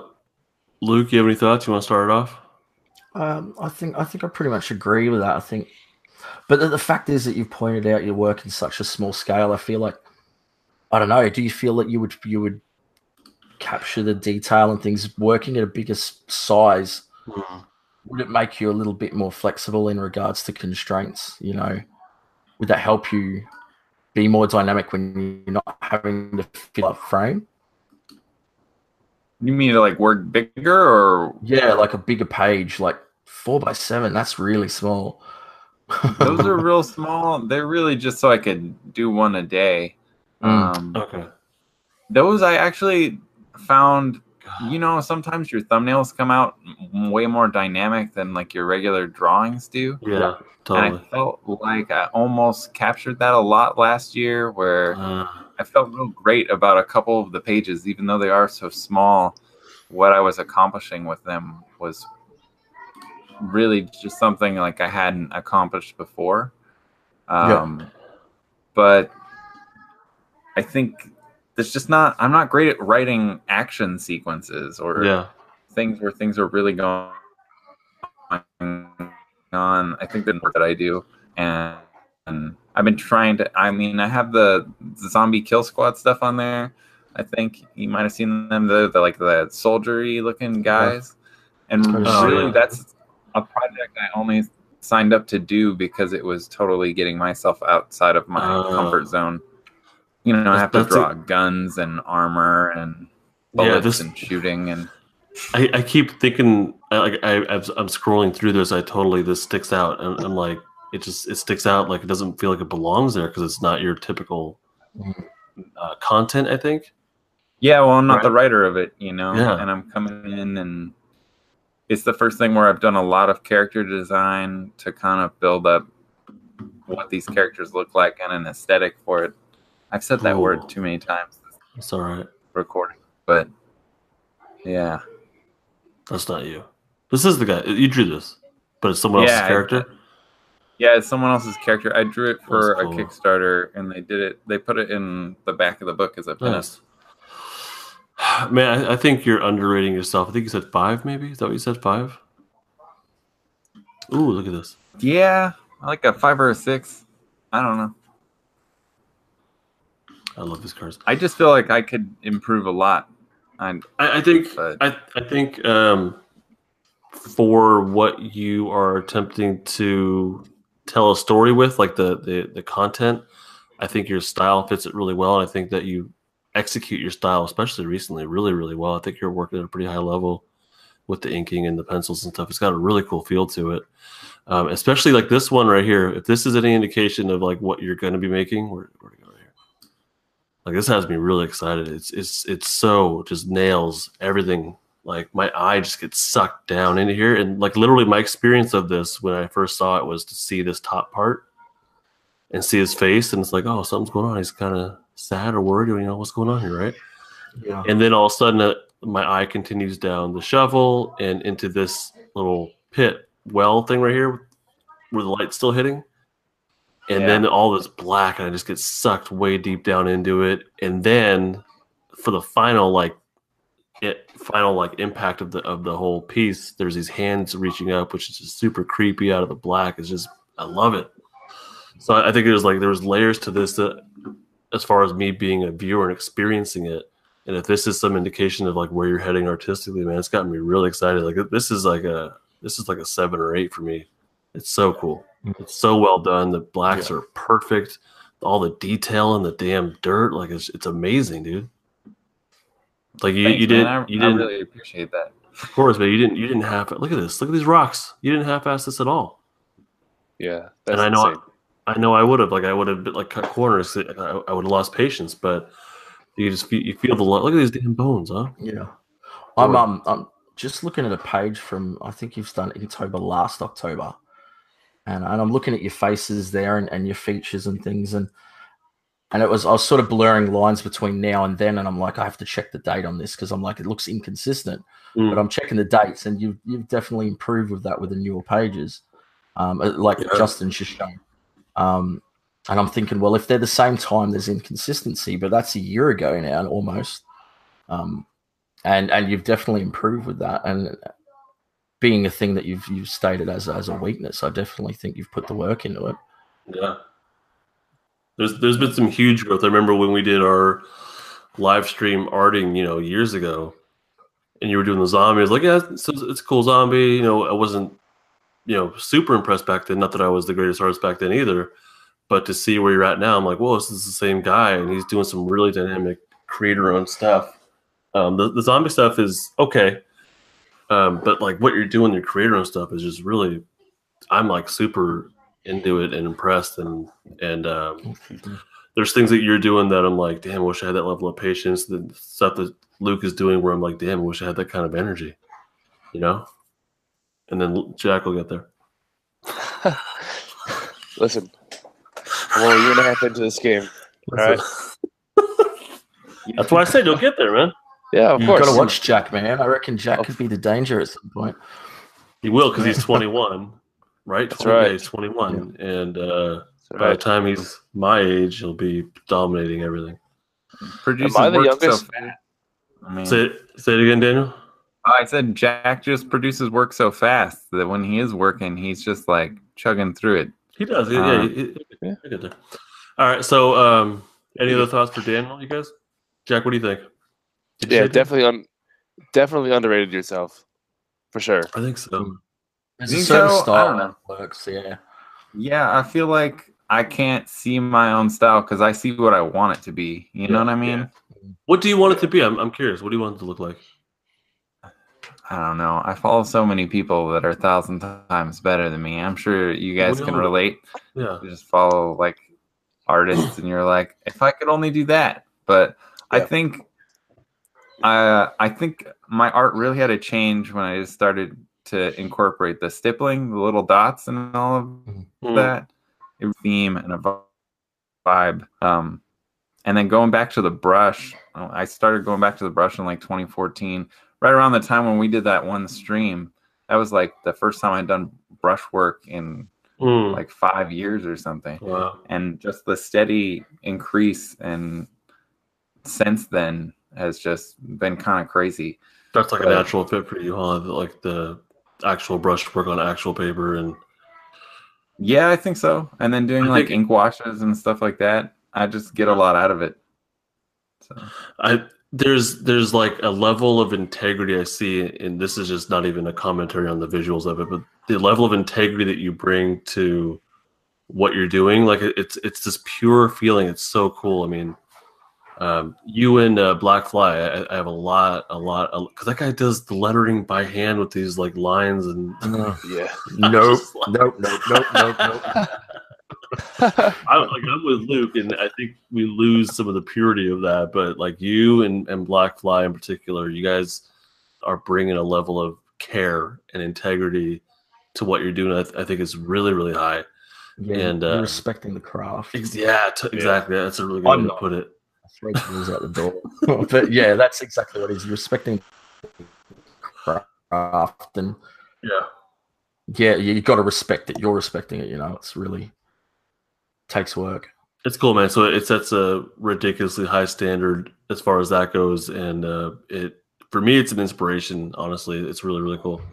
Speaker 1: Luke, you have any thoughts? You want to start it off?
Speaker 4: I think I pretty much agree with that. I think But the fact is that you've pointed out your work in such a small scale. I feel like, I don't know. Do you feel that you would capture the detail and things working at a bigger size? Would it make you a little bit more flexible in regards to constraints? You know, would that help you be more dynamic when you're not having to fill up frame?
Speaker 2: You mean to like work bigger or?
Speaker 4: Yeah, like a bigger page, like 4x7. That's really small.
Speaker 2: Those are real small. They're really just so I could do one a day.
Speaker 1: Okay.
Speaker 2: Those I actually found, you know, sometimes your thumbnails come out way more dynamic than like your regular drawings do.
Speaker 1: Yeah, totally.
Speaker 2: And I felt like I almost captured that a lot last year, where I felt real great about a couple of the pages, even though they are so small. What I was accomplishing with them was really just something like I hadn't accomplished before. But I think it's just not, I'm not great at writing action sequences or things where things are really going on. I think the work that I do, and I've been trying to, I mean, I have the zombie kill squad stuff on there. I think you might have seen them, the like the soldiery looking guys. And really that's a project I only signed up to do because it was totally getting myself outside of my comfort zone. You know, I have to draw guns and armor and bullets and shooting, and
Speaker 1: I keep thinking, like I'm scrolling through this. This sticks out, and I'm like, it sticks out. Like it doesn't feel like it belongs there because it's not your typical content. I think.
Speaker 2: Yeah, well, I'm not the writer of it, you know, and I'm coming in, and it's the first thing where I've done a lot of character design to kind of build up what these characters look like and an aesthetic for it. I've said that word too many times.
Speaker 1: It's all right.
Speaker 2: Recording, but yeah.
Speaker 1: That's not you. This is the guy. You drew this, but it's someone else's character?
Speaker 2: Yeah, it's someone else's character. I drew it for a Kickstarter, and they put it in the back of the book as a pinup.
Speaker 1: Man, I think you're underrating yourself. I think you said 5, maybe? Is that what you said, 5? Ooh, look at this.
Speaker 2: Yeah, I like a 5 or a 6. I don't know.
Speaker 1: I love these cards.
Speaker 2: I just feel like I could improve a lot.
Speaker 1: I think for what you are attempting to tell a story with, like the content, I think your style fits it really well, and I think that you execute your style, especially recently, really, really well. I think you're working at a pretty high level with the inking and the pencils and stuff. It's got a really cool feel to it, especially like this one right here. If this is any indication of like what you're going to be making, where to go right here? Like this has me really excited. It's so just nails everything. Like my eye just gets sucked down into here, and like literally my experience of this when I first saw it was to see this top part and see his face, and it's like, oh, something's going on. He's kind of sad or worried, or you know what's going on here, right? Yeah. And then all of a sudden, my eye continues down the shovel and into this little pit well thing right here, where the light's still hitting, and then all this black, and I just get sucked way deep down into it. And then for the final impact of the whole piece, there's these hands reaching up, which is just super creepy out of the black. It's just, I love it. So I think there was layers to this that, as far as me being a viewer and experiencing it, and if this is some indication of like where you're heading artistically, man, it's gotten me really excited. Like this is like a 7 or 8 for me. It's so cool. It's so well done. The blacks are perfect. All the detail in the damn dirt, like it's amazing, dude. Like I really
Speaker 2: appreciate that.
Speaker 1: Of course, but you didn't half. Look at this. Look at these rocks. You didn't half-ass this at all.
Speaker 3: Yeah,
Speaker 1: and I know I would have. Like I would have like cut corners. I would have lost patience. But you feel the look at these damn bones, huh?
Speaker 4: Yeah. I'm just looking at a page from, I think you've done last October, and I'm looking at your faces there and your features and things, and I was sort of blurring lines between now and then, and I'm like, I have to check the date on this because I'm like, it looks inconsistent. But I'm checking the dates, and you've definitely improved with that with the newer pages, Justin's just shown. And I'm thinking, well, if they're the same time, there's inconsistency, but that's a year ago now, almost. And you've definitely improved with that. And being a thing that you've stated as a weakness. I definitely think you've put the work into it.
Speaker 1: Yeah. There's been some huge growth. I remember when we did our live stream arting, years ago, and you were doing the zombie. I was like, yeah, it's a cool zombie. I wasn't, super impressed back then. Not that I was the greatest artist back then either, but to see where you're at now, I'm like, whoa, this is the same guy, and he's doing some really dynamic, creator-owned stuff. The zombie stuff is okay, but like what you're doing, your creator-owned stuff is just really, I'm like super into it and impressed, and there's things that you're doing that I'm like, damn, I wish I had that level of patience. The stuff that Luke is doing where I'm like, damn, I wish I had that kind of energy, and then Jack will get there.
Speaker 3: Listen, I'm only a year and a half into this game. All right.
Speaker 1: That's why I said you'll get there, man.
Speaker 3: Yeah, of course.
Speaker 4: Got to watch Jack, man. I reckon Jack could be the danger at some point.
Speaker 1: He will, because he's 21, right?
Speaker 3: That's right.
Speaker 1: He's 21, and
Speaker 3: That's
Speaker 1: by the time he's my age, he'll be dominating everything.
Speaker 2: Produces
Speaker 3: Am I the
Speaker 2: work
Speaker 3: youngest?
Speaker 2: so fast. I mean,
Speaker 1: Say it again, Daniel.
Speaker 2: I said Jack just produces work so fast that when he is working, he's just like chugging through it.
Speaker 1: He does. Yeah. I get there. All right. So, any other thoughts for Daniel, you guys? Jack, what do you think?
Speaker 3: Yeah, definitely underrated yourself, for sure.
Speaker 1: I think so.
Speaker 4: There's a
Speaker 2: Think
Speaker 4: certain
Speaker 2: so? I
Speaker 4: style
Speaker 2: don't know.
Speaker 4: that works, yeah.
Speaker 2: Yeah, I feel like I can't see my own style because I see what I want it to be. You know what I mean?
Speaker 1: Yeah. What do you want it to be? I'm curious. What do you want it to look like?
Speaker 2: I don't know. I follow so many people that are 1,000 times better than me. I'm sure you guys can relate.
Speaker 1: Yeah.
Speaker 2: You just follow like artists, and you're like, if I could only do that. But I think my art really had to change when I just started to incorporate the stippling, the little dots, and all of that, a theme and a vibe. And then going back to the brush, I started going back to the brush in like 2014, right around the time when we did that one stream. That was like the first time I'd done brush work in like 5 years or something.
Speaker 1: Wow.
Speaker 2: And just the steady increase and since then has just been kind of crazy.
Speaker 1: That's like a natural fit for you, huh? Like the actual brush work on actual paper and.
Speaker 2: Yeah, I think so. And then doing like ink washes and stuff like that, I just get a lot out of it. So
Speaker 1: there's like a level of integrity I see, and this is just not even a commentary on the visuals of it, but the level of integrity that you bring to what you're doing, like it's this pure feeling. It's so cool. I mean, you and Black Fly, I have a lot, because that guy does the lettering by hand with these like lines and
Speaker 3: Yeah.
Speaker 4: Nope.
Speaker 1: I'm with Luke, and I think we lose some of the purity of that. But like you and Black Fly in particular, you guys are bringing a level of care and integrity to what you're doing. I think it's really, really high.
Speaker 4: Yeah,
Speaker 1: and
Speaker 4: you're respecting the craft.
Speaker 1: Exactly. That's a really good way to put it.
Speaker 4: Throw tools out the door. But yeah, that's exactly what it is. You're respecting the craft, and yeah, you got to respect it. You're respecting it. It's really takes work.
Speaker 1: It's cool, man. So it sets a ridiculously high standard as far as that goes, and for me, it's an inspiration. Honestly, it's really, really cool.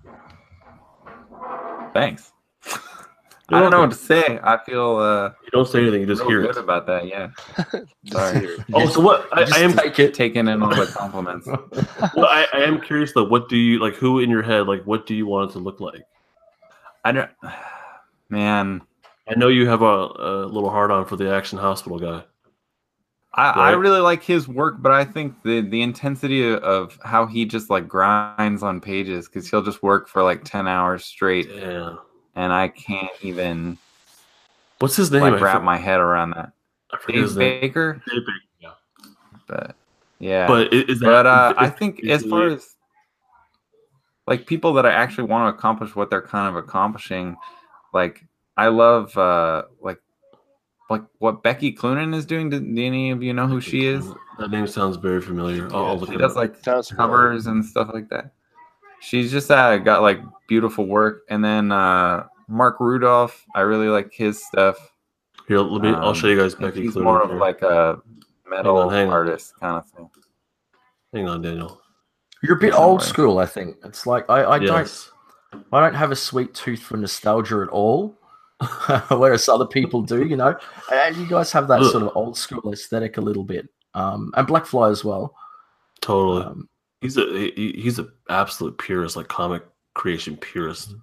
Speaker 2: Thanks. I don't know what to say. I feel
Speaker 1: you don't say anything. You just hear
Speaker 2: good
Speaker 1: it
Speaker 2: about that. Yeah. Sorry.
Speaker 1: So what? I am
Speaker 2: taking in all the compliments.
Speaker 1: Well, I am curious though. What do you like? Who in your head? Like, what do you want it to look like?
Speaker 2: I don't. Man,
Speaker 1: I know you have a little hard on for the Action Hospital guy.
Speaker 2: I really like his work, but I think the intensity of how he just like grinds on pages, because he'll just work for like 10 hours straight.
Speaker 1: Yeah.
Speaker 2: And I can't even.
Speaker 1: What's his name?
Speaker 2: Like wrap my head around that.
Speaker 1: Dave
Speaker 2: Baker.
Speaker 1: Dave Baker. Yeah.
Speaker 2: But yeah.
Speaker 1: But is that?
Speaker 2: But I think as far as like people that I actually want to accomplish what they're kind of accomplishing, like I love like what Becky Cloonan is doing. Do any of you know who she is?
Speaker 1: That name sounds very familiar.
Speaker 2: She does like covers and stuff like that. She's just got like beautiful work. And then Mark Rudolph, I really like his stuff.
Speaker 1: Here, I'll show you guys Becky
Speaker 2: He's
Speaker 1: Cloonan.
Speaker 2: more of like a metal artist kind of thing.
Speaker 1: Hang on, Daniel.
Speaker 4: You're a bit old school, I think. It's like I don't. I don't have a sweet tooth for nostalgia at all, whereas other people do, you know. And you guys have that
Speaker 1: Ugh.
Speaker 4: sort of old school aesthetic a little bit, and Blackfly as well.
Speaker 1: Totally.
Speaker 4: Um,
Speaker 1: He's a absolute purist, like comic creation purist.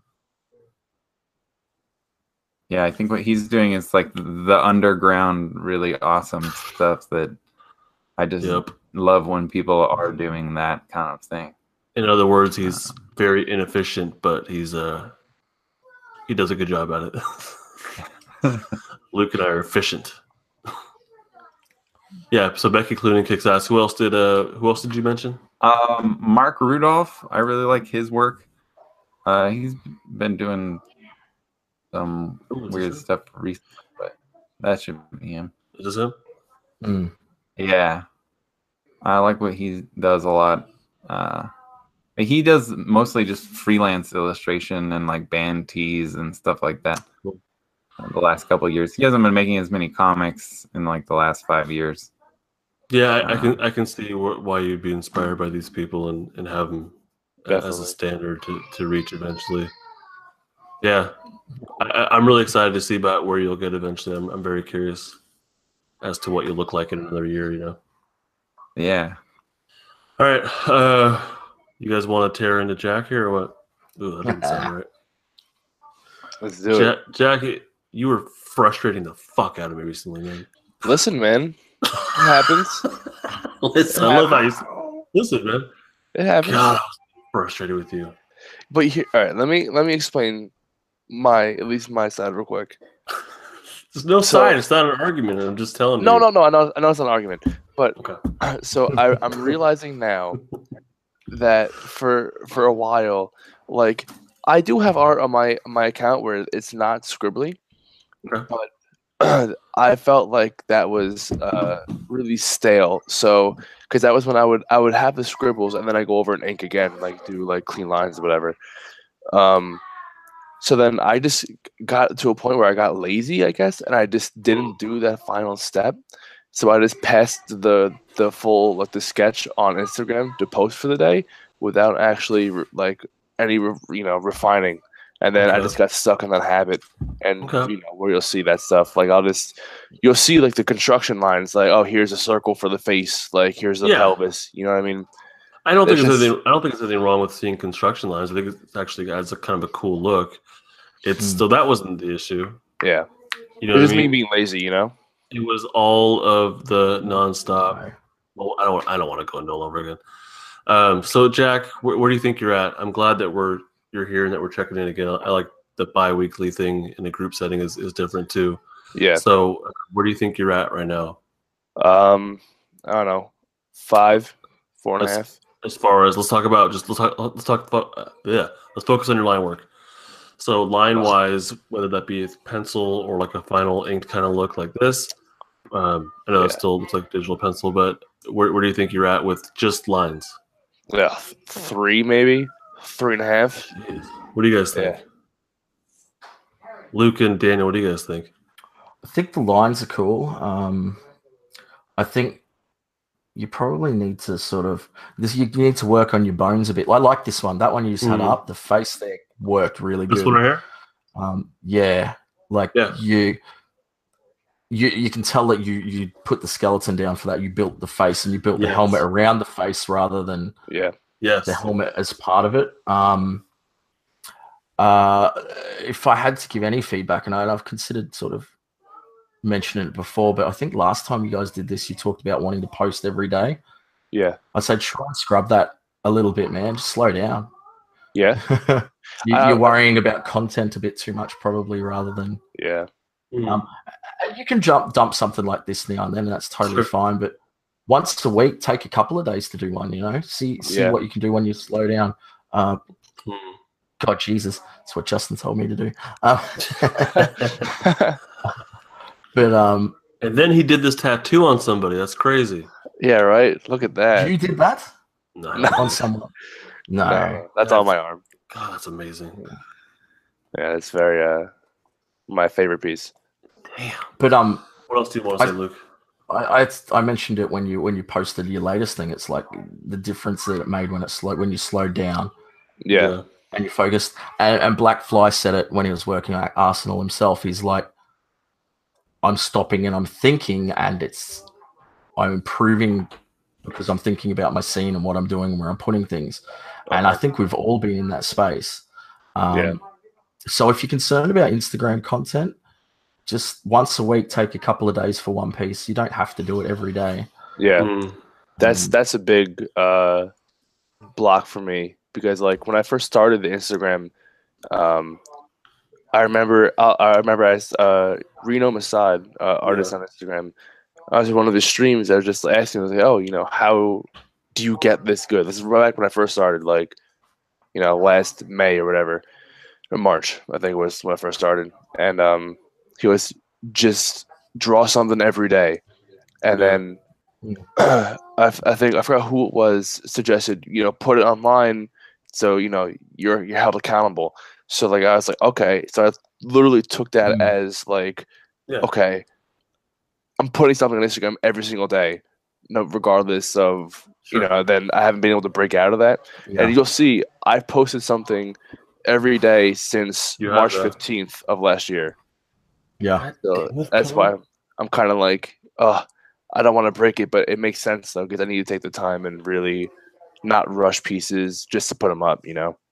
Speaker 2: Yeah, I think what he's doing is like the underground, really awesome stuff that I just
Speaker 1: Yep.
Speaker 2: love when people are doing that kind of thing.
Speaker 1: In other words, he's very inefficient, but he does a good job at it. Luke and I are efficient. Yeah, so Becky Cloonan kicks ass. Who else did you mention?
Speaker 2: Mark Rudolph, I really like his work. He's been doing some weird stuff recently, but that should be him.
Speaker 1: Is this him?
Speaker 2: Yeah, I like what he does a lot. He does mostly just freelance illustration and like band tees and stuff like that.
Speaker 1: Cool.
Speaker 2: The last couple of years, he hasn't been making as many comics in like the last 5 years.
Speaker 1: Yeah, I can see why you'd be inspired by these people and have them as a standard to reach eventually. Yeah, I'm really excited to see about where you'll get eventually. I'm very curious as to what you look like in another year. You know.
Speaker 2: Yeah.
Speaker 1: All right. You guys want to tear into Jack here or what? Ooh, that didn't sound right.
Speaker 3: Let's do it.
Speaker 1: Jack, you were frustrating the fuck out of me recently, man.
Speaker 3: Listen, man. It happens.
Speaker 1: Listen, I love how you listen, man.
Speaker 3: It happens.
Speaker 1: God, I was frustrated with you.
Speaker 3: But here, all right, let me explain at least my side real quick.
Speaker 1: There's no side. It's not an argument. I'm just telling you.
Speaker 3: No. I know it's not an argument, but
Speaker 1: Okay.
Speaker 3: So I'm realizing now that for a while, like I do have art on my account where it's not scribbly,
Speaker 1: Okay.
Speaker 3: but I felt like that was really stale. So because that was when I would have the scribbles and then I go over and ink again, like do like clean lines or whatever. So then I just got to a point where I got lazy, I guess, and I just didn't do that final step. So I just passed the full like the sketch on Instagram to post for the day without actually like any refining. And then I just got stuck in that habit, and where you'll see that stuff, like you'll see like the construction lines, like here's a circle for the face, like here's the pelvis. You know what I mean?
Speaker 1: I don't think there's anything wrong with seeing construction lines. I think it actually adds a kind of a cool look. So that wasn't the issue.
Speaker 3: Yeah,
Speaker 1: you know,
Speaker 3: it was me being lazy. You know,
Speaker 1: it was all of the nonstop. Well, I don't want to go no longer again. So Jack, where do you think you're at? I'm glad that you're here and that we're checking in again. I like the bi-weekly thing in a group setting is different too.
Speaker 3: Yeah.
Speaker 1: So where do you think you're at right now?
Speaker 3: I don't know, 5, 4.5.
Speaker 1: As far as let's focus on your line work. So line wise, whether that be pencil or like a final inked kind of look like this. I know it still looks like digital pencil, but where do you think you're at with just lines?
Speaker 3: Yeah, 3 maybe. 3.5.
Speaker 1: Jeez. What do you guys think? Yeah. Luke and Daniel, what do you guys think?
Speaker 4: I think the lines are cool. I think you probably need to you need to work on your bones a bit. I like this one. That one you just had up. The face there worked really good.
Speaker 1: This one right here?
Speaker 4: You can tell that you put the skeleton down for that. You built the face and you built the helmet around the face rather than the helmet as part of it. If I had to give any feedback, and I've considered sort of mentioning it before, but I think last time you guys did this, you talked about wanting to post every day.
Speaker 3: Yeah.
Speaker 4: I'd say try and scrub that a little bit, man. Just slow down.
Speaker 3: Yeah.
Speaker 4: You're worrying about content a bit too much probably rather than...
Speaker 3: Yeah.
Speaker 4: You can dump something like this now and then, and that's totally fine, but once a week, take a couple of days to do one, see what you can do when you slow down. God, Jesus, that's what Justin told me to do. But
Speaker 1: and then he did this tattoo on somebody. That's crazy.
Speaker 3: Yeah, right. Look at that.
Speaker 4: You did that?
Speaker 1: No.
Speaker 4: On someone. No.
Speaker 3: That's on my arm.
Speaker 1: God, that's amazing.
Speaker 3: Yeah, it's very my favorite piece.
Speaker 1: Damn.
Speaker 4: But
Speaker 1: what else do you want to say, Luke?
Speaker 4: I mentioned it when you posted your latest thing. It's like the difference that it made when you slowed down.
Speaker 3: Yeah.
Speaker 4: and you're focused. And Black Fly said it when he was working at Arsenal himself. He's like, I'm stopping and I'm thinking, and I'm improving because I'm thinking about my scene and what I'm doing and where I'm putting things. And I think we've all been in that space. So if you're concerned about Instagram content, just once a week, take a couple of days for one piece. You don't have to do it every day.
Speaker 3: Yeah, that's a big block for me, because like when I first started the Instagram, I remember as Reno Masad, artist on Instagram, I was in one of his streams. I was just asking, I was like, oh, how do you get this good? This is right back when I first started, like, last May or whatever, or March, I think it was when I first started. And he was just draw something every day. And then I think, I forgot who it was, suggested, put it online so, you're held accountable. So, like, I was like, okay. So I literally took that as, like, okay, I'm putting something on Instagram every single day, regardless of, then I haven't been able to break out of that. Yeah. And you'll see, I've posted something every day since March 15th of last year.
Speaker 4: Yeah.
Speaker 3: So that's why I'm kind of like, I don't want to break it, but it makes sense, though, because I need to take the time and really not rush pieces just to put them up,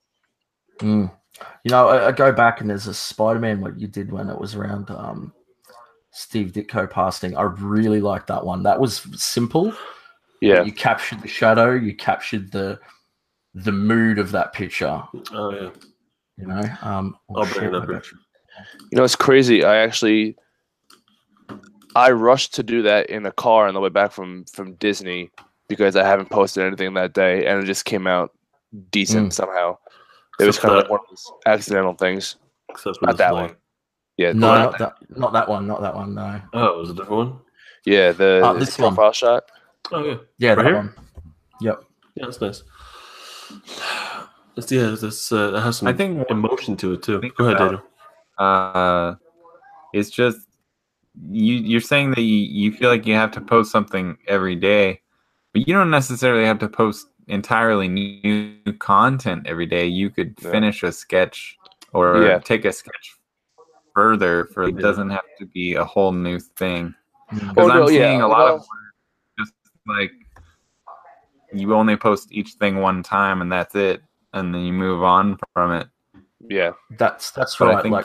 Speaker 4: I go back and there's a Spider-Man what you did when it was around Steve Ditko passing. I really liked that one. That was simple.
Speaker 3: Yeah.
Speaker 4: You captured the shadow. You captured the mood of that picture.
Speaker 1: Oh yeah.
Speaker 4: I'll bring it up here.
Speaker 3: It's crazy. I rushed to do that in a car on the way back from Disney because I haven't posted anything that day, and it just came out decent somehow. It was kind of like one of those accidental things. Not that one. Yeah,
Speaker 4: no, not that one. Not that one. No.
Speaker 1: Oh, it was a different one.
Speaker 3: Yeah, this profile shot.
Speaker 1: Oh yeah,
Speaker 4: yeah,
Speaker 1: right
Speaker 4: that
Speaker 1: here?
Speaker 4: one. Yep.
Speaker 1: Yeah, that's nice. That has some,
Speaker 2: I think,
Speaker 1: emotion to it too. Go ahead, Daniel.
Speaker 2: It's just you're saying that you feel like you have to post something every day, but you don't necessarily have to post entirely new content every day. You could finish a sketch or take a sketch further. It doesn't have to be a whole new thing. Because I'm seeing a lot of just like you only post each thing one time and that's it, and then you move on from it.
Speaker 3: Yeah,
Speaker 4: that's right. Like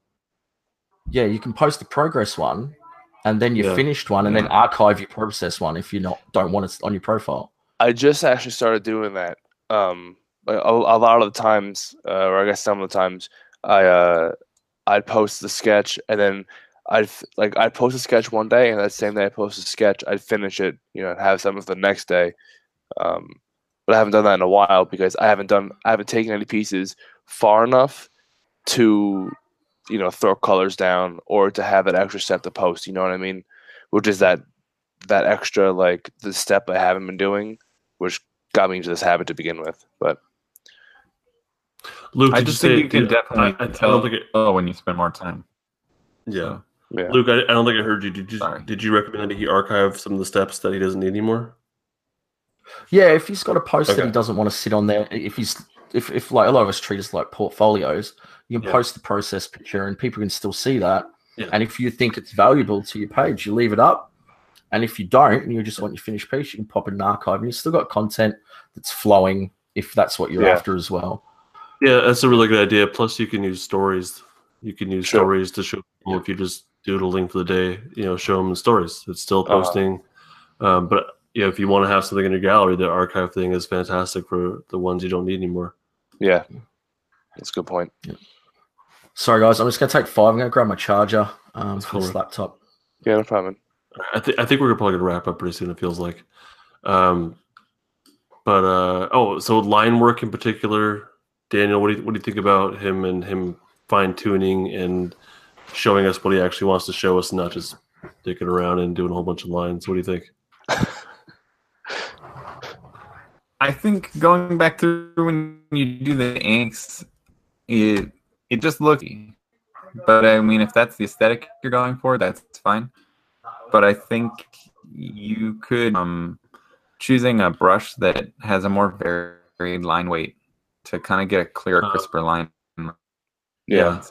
Speaker 4: you can post the progress one, and then your finished one, and then archive your process one if you don't want it on your profile.
Speaker 3: I just actually started doing that. A lot of the times, or I guess some of the times, I'd post the sketch, and then I'd post a sketch one day, and that same day I post a sketch, I'd finish it, and have some of the next day. But I haven't done that in a while because I haven't taken any pieces far enough to, throw colors down or to have that extra step to post. You know what I mean? Which is that extra, like, the step I haven't been doing, which got me into this habit to begin with. But
Speaker 1: Luke,
Speaker 2: I just think you can definitely tell when you spend more time.
Speaker 1: Yeah.
Speaker 2: So.
Speaker 3: Yeah.
Speaker 1: Luke, I don't think I heard you. Did you recommend that he archive some of the steps that he doesn't need anymore?
Speaker 4: Yeah, if he's got a post that he doesn't want to sit on there, if like a lot of us treat us like portfolios, you can post the process picture and people can still see that.
Speaker 1: Yeah.
Speaker 4: And if you think it's valuable to your page, you leave it up. And if you don't, and you just want your finished piece, you can pop it in an archive, and you've still got content that's flowing if that's what you're after as well.
Speaker 1: Yeah, that's a really good idea. Plus, you can use stories. You can use stories to show people if you just doodling for the day, show them the stories. It's still posting. But if you want to have something in your gallery, the archive thing is fantastic for the ones you don't need anymore.
Speaker 3: Yeah, that's a good point.
Speaker 4: Yeah. Sorry, guys. I'm just going to take 5. I'm going to grab my charger for this laptop.
Speaker 3: Yeah, no problem.
Speaker 1: I think we're probably going to wrap up pretty soon, it feels like. So line work in particular, Daniel, what do you think about him fine-tuning and showing us what he actually wants to show us, not just dicking around and doing a whole bunch of lines? What do you think?
Speaker 2: I think going back through when you do the inks, it just looks. But I mean, if that's the aesthetic you're going for, that's fine. But I think you could choosing a brush that has a more varied line weight to kind of get a clearer, crisper line.
Speaker 3: Yeah.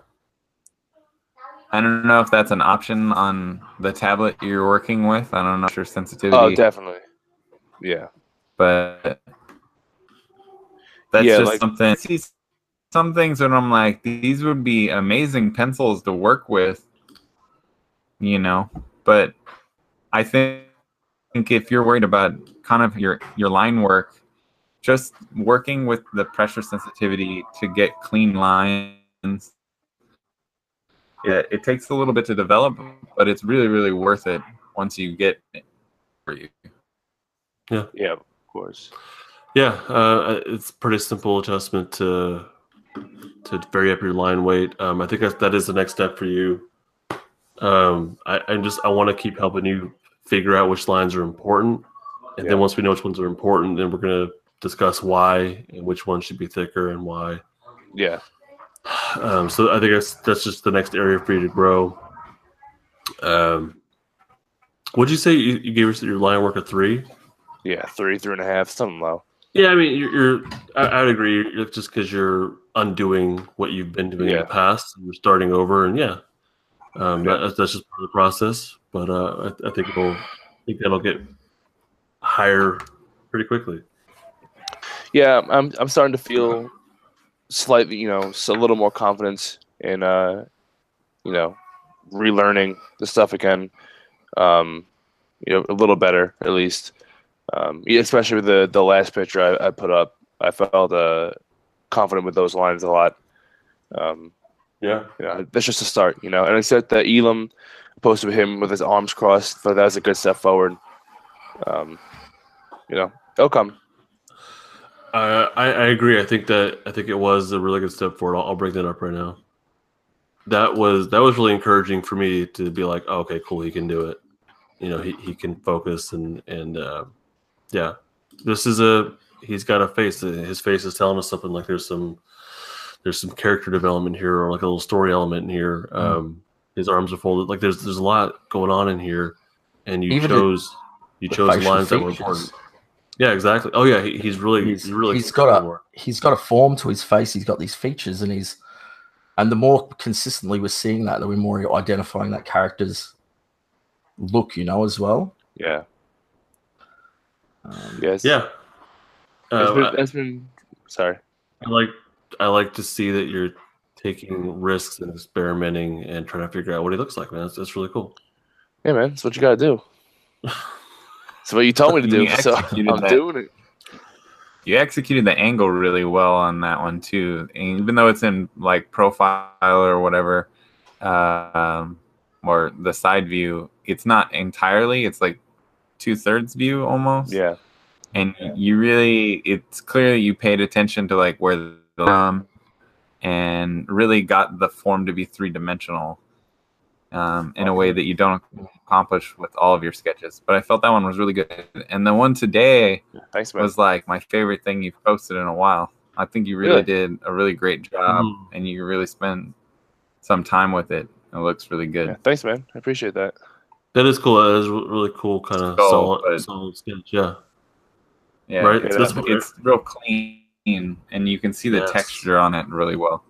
Speaker 2: I don't know if that's an option on the tablet you're working with. I don't know your sensitivity.
Speaker 3: Oh, definitely. Yeah.
Speaker 2: But that's
Speaker 3: Yeah,
Speaker 2: just
Speaker 3: like-
Speaker 2: something. I see some things that I'm like, these would be amazing pencils to work with, you know. But I think if you're worried about kind of your line work, just working with the pressure sensitivity to get clean lines. Yeah, it takes a little bit to develop, but it's really, really worth it once you get it for you.
Speaker 3: Yeah, of course.
Speaker 1: Yeah, it's pretty simple adjustment to vary up your line weight. I think that is the next step for you. I want to keep helping you figure out which lines are important, and then once we know which ones are important, then we're gonna discuss why and which ones should be thicker and why.
Speaker 3: Yeah.
Speaker 1: So I think that's just the next area for you to grow. What'd you say you gave us your line work a 3?
Speaker 3: Yeah, 3.5, something low.
Speaker 1: Yeah, I mean, I would agree. It's just because you're undoing what you've been doing in the past, and you're starting over, and that's just part of the process. But I think that'll get higher pretty quickly.
Speaker 3: Yeah, I'm starting to feel slightly, a little more confidence in, relearning the stuff again. A little better at least. Especially with the last picture I put up, I felt confident with those lines a lot. That's just a start, and I said that Elam posted with him with his arms crossed, but that was a good step forward. It'll come.
Speaker 1: I agree. I think it was a really good step forward. I'll bring that up right now. That was really encouraging for me to be like, oh, okay, cool, he can do it. He can focus and yeah, he's got a face. His face is telling us something. Like there's some character development here, or like a little story element in here. His arms are folded. Like there's a lot going on in here, and you chose lines that were important. Yeah, exactly. Oh yeah, he's got
Speaker 4: a form to his face. He's got these features, and the more consistently we're seeing that, the more you're identifying that character's look, as well.
Speaker 3: Yeah. Yes.
Speaker 1: Yeah.
Speaker 3: Sorry.
Speaker 1: I like to see that you're taking risks and experimenting and trying to figure out what he looks like, man. That's really cool.
Speaker 3: Yeah, man. That's what you got to do. It's what you told me to do, so I'm doing it.
Speaker 2: You executed the angle really well on that one too. And even though it's in like profile or whatever, or the side view, it's not entirely. It's like 2/3 view almost.
Speaker 3: Yeah.
Speaker 2: And it's clear you paid attention to like where the and really got the form to be 3-dimensional in a way that you don't accomplish with all of your sketches. But I felt that one was really good. And the one today was like my favorite thing you've posted in a while. I think you really did a really great job, and you really spent some time with it. It looks really good.
Speaker 3: Yeah, thanks, man. I appreciate that.
Speaker 1: That is cool. That is really cool, kind of solid sketch. Yeah.
Speaker 2: Yeah,
Speaker 1: right.
Speaker 2: It's real clean, and you can see the texture on it really well.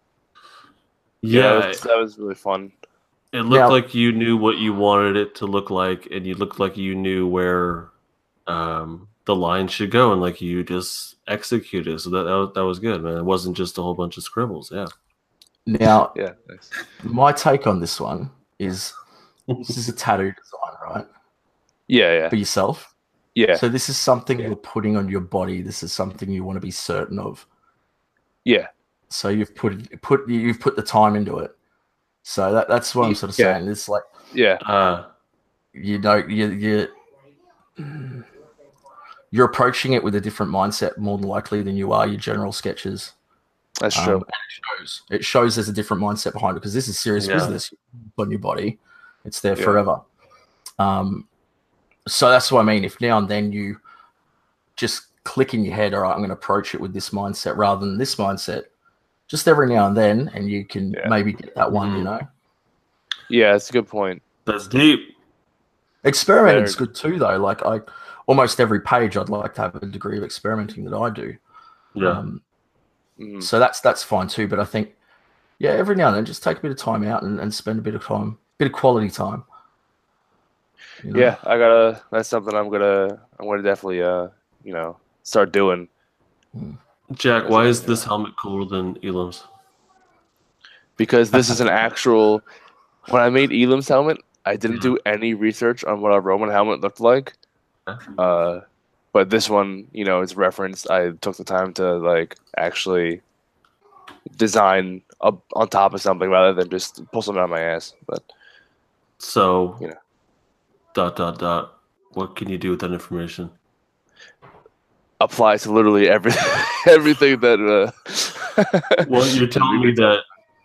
Speaker 1: Yeah,
Speaker 3: that was really fun.
Speaker 1: It looked like you knew what you wanted it to look like, and you looked like you knew where the line should go, and like you just executed. So that was good, man. It wasn't just a whole bunch of scribbles. Yeah.
Speaker 4: Now,
Speaker 3: nice.
Speaker 4: My take on this one is this is a tattoo design, right?
Speaker 3: Yeah.
Speaker 4: For yourself.
Speaker 3: Yeah.
Speaker 4: So this is something you're putting on your body. This is something you want to be certain of.
Speaker 3: Yeah.
Speaker 4: So you've put the time into it. So that's what I'm sort of saying. It's like you're approaching it with a different mindset more than likely than you are your general sketches.
Speaker 3: That's true.
Speaker 4: It shows there's a different mindset behind it because this is serious business on your body. It's there forever. So that's what I mean. If now and then you just click in your head, all right, I'm going to approach it with this mindset rather than this mindset, just every now and then, and you can maybe get that one,
Speaker 3: Yeah, that's a good point.
Speaker 1: That's deep.
Speaker 4: Experimenting is good too, though. Like almost every page, I'd like to have a degree of experimenting that I do.
Speaker 1: Yeah.
Speaker 3: Mhm.
Speaker 4: So that's fine too. But I think, yeah, every now and then, just take a bit of time out and spend a bit of time, bit of quality time. You know?
Speaker 3: Yeah, that's something I'm gonna definitely start doing.
Speaker 1: Jack, why is this helmet cooler than Elam's?
Speaker 3: Because this is an actual. When I made Elam's helmet, I didn't do any research on what a Roman helmet looked like. But this one, is referenced. I took the time to like actually design up on top of something rather than just pull something out of my ass. But
Speaker 1: So,
Speaker 3: You know. ...
Speaker 1: What can you do with that information?
Speaker 3: applies to literally everything that.
Speaker 1: Well, you're telling me that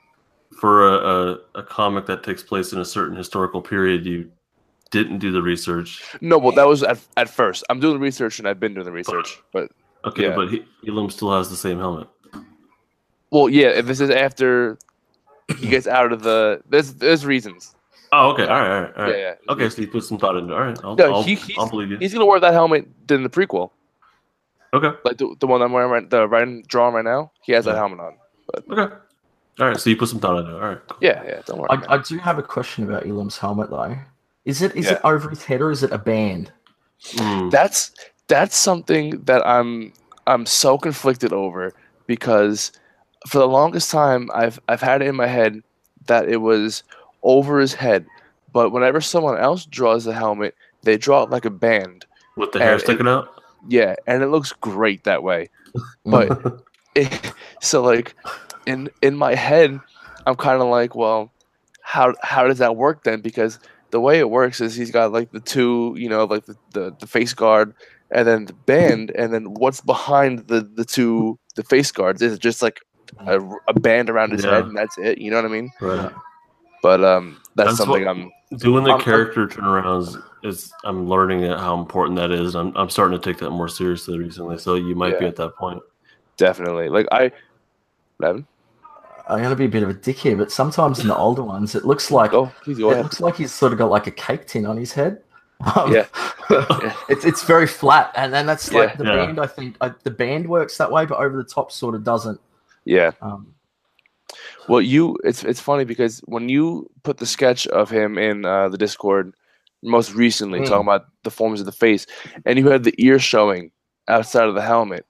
Speaker 1: for a comic that takes place in a certain historical period, you didn't do the research.
Speaker 3: No, well, that was at first. I'm doing the research, and I've been doing the research, but
Speaker 1: Okay,
Speaker 3: Yeah.
Speaker 1: but Elam still has the same helmet.
Speaker 3: well, yeah. If this is after he gets out of the, there's reasons.
Speaker 1: Oh, okay. All right.
Speaker 3: Yeah, yeah.
Speaker 1: Okay, so you put some thought into it. All right.
Speaker 3: No,
Speaker 1: I'll believe you.
Speaker 3: he's gonna wear that helmet in the prequel,
Speaker 1: Okay.
Speaker 3: like the one I'm wearing drawing right now. He has that
Speaker 1: Yeah.
Speaker 3: helmet on.
Speaker 1: Okay. All right. So you put some thought into it. All right. Cool.
Speaker 3: Yeah. Don't worry.
Speaker 4: I do have a question about Elam's helmet though. Is it
Speaker 3: Yeah.
Speaker 4: over his head or is it a band?
Speaker 1: Mm.
Speaker 3: That's something that I'm so conflicted over because for the longest time I've had it in my head that it was over his head, but whenever someone else draws the helmet, they draw it like a band.
Speaker 1: With the hair
Speaker 3: And
Speaker 1: sticking out.
Speaker 3: Yeah, and it looks great that way. But so like in my head, I'm kind of like, well, how does that work then? Because the way it works is he's got like the two, like the face guard and then the band, and then what's behind the face guards is it just like a band around his
Speaker 1: Yeah.
Speaker 3: head and that's it. You know what I mean?
Speaker 1: Right.
Speaker 3: But that's
Speaker 1: That's
Speaker 3: something
Speaker 1: what-
Speaker 3: I'm
Speaker 1: Doing the
Speaker 4: I'm-
Speaker 1: character turnarounds is I'm learning how important that is. I'm starting to take that more seriously recently. So you might be
Speaker 3: Yeah.
Speaker 1: at that point.
Speaker 3: definitely like Evan?
Speaker 4: I'm gonna be a bit of a dick here, but sometimes in the older ones, it looks like
Speaker 3: Please go
Speaker 4: it
Speaker 3: ahead.
Speaker 4: looks like he's sort of got like a cake tin on his head.
Speaker 3: Yeah.
Speaker 4: It's very flat, and then that's like
Speaker 3: Yeah.
Speaker 4: the
Speaker 1: Yeah.
Speaker 4: band. I think the band works that way, but over the top sort of doesn't.
Speaker 3: Yeah.
Speaker 4: Well,
Speaker 3: It's funny because when you put the sketch of him in the Discord most recently, talking about the forms of the face, and you had the ear showing outside of the helmet,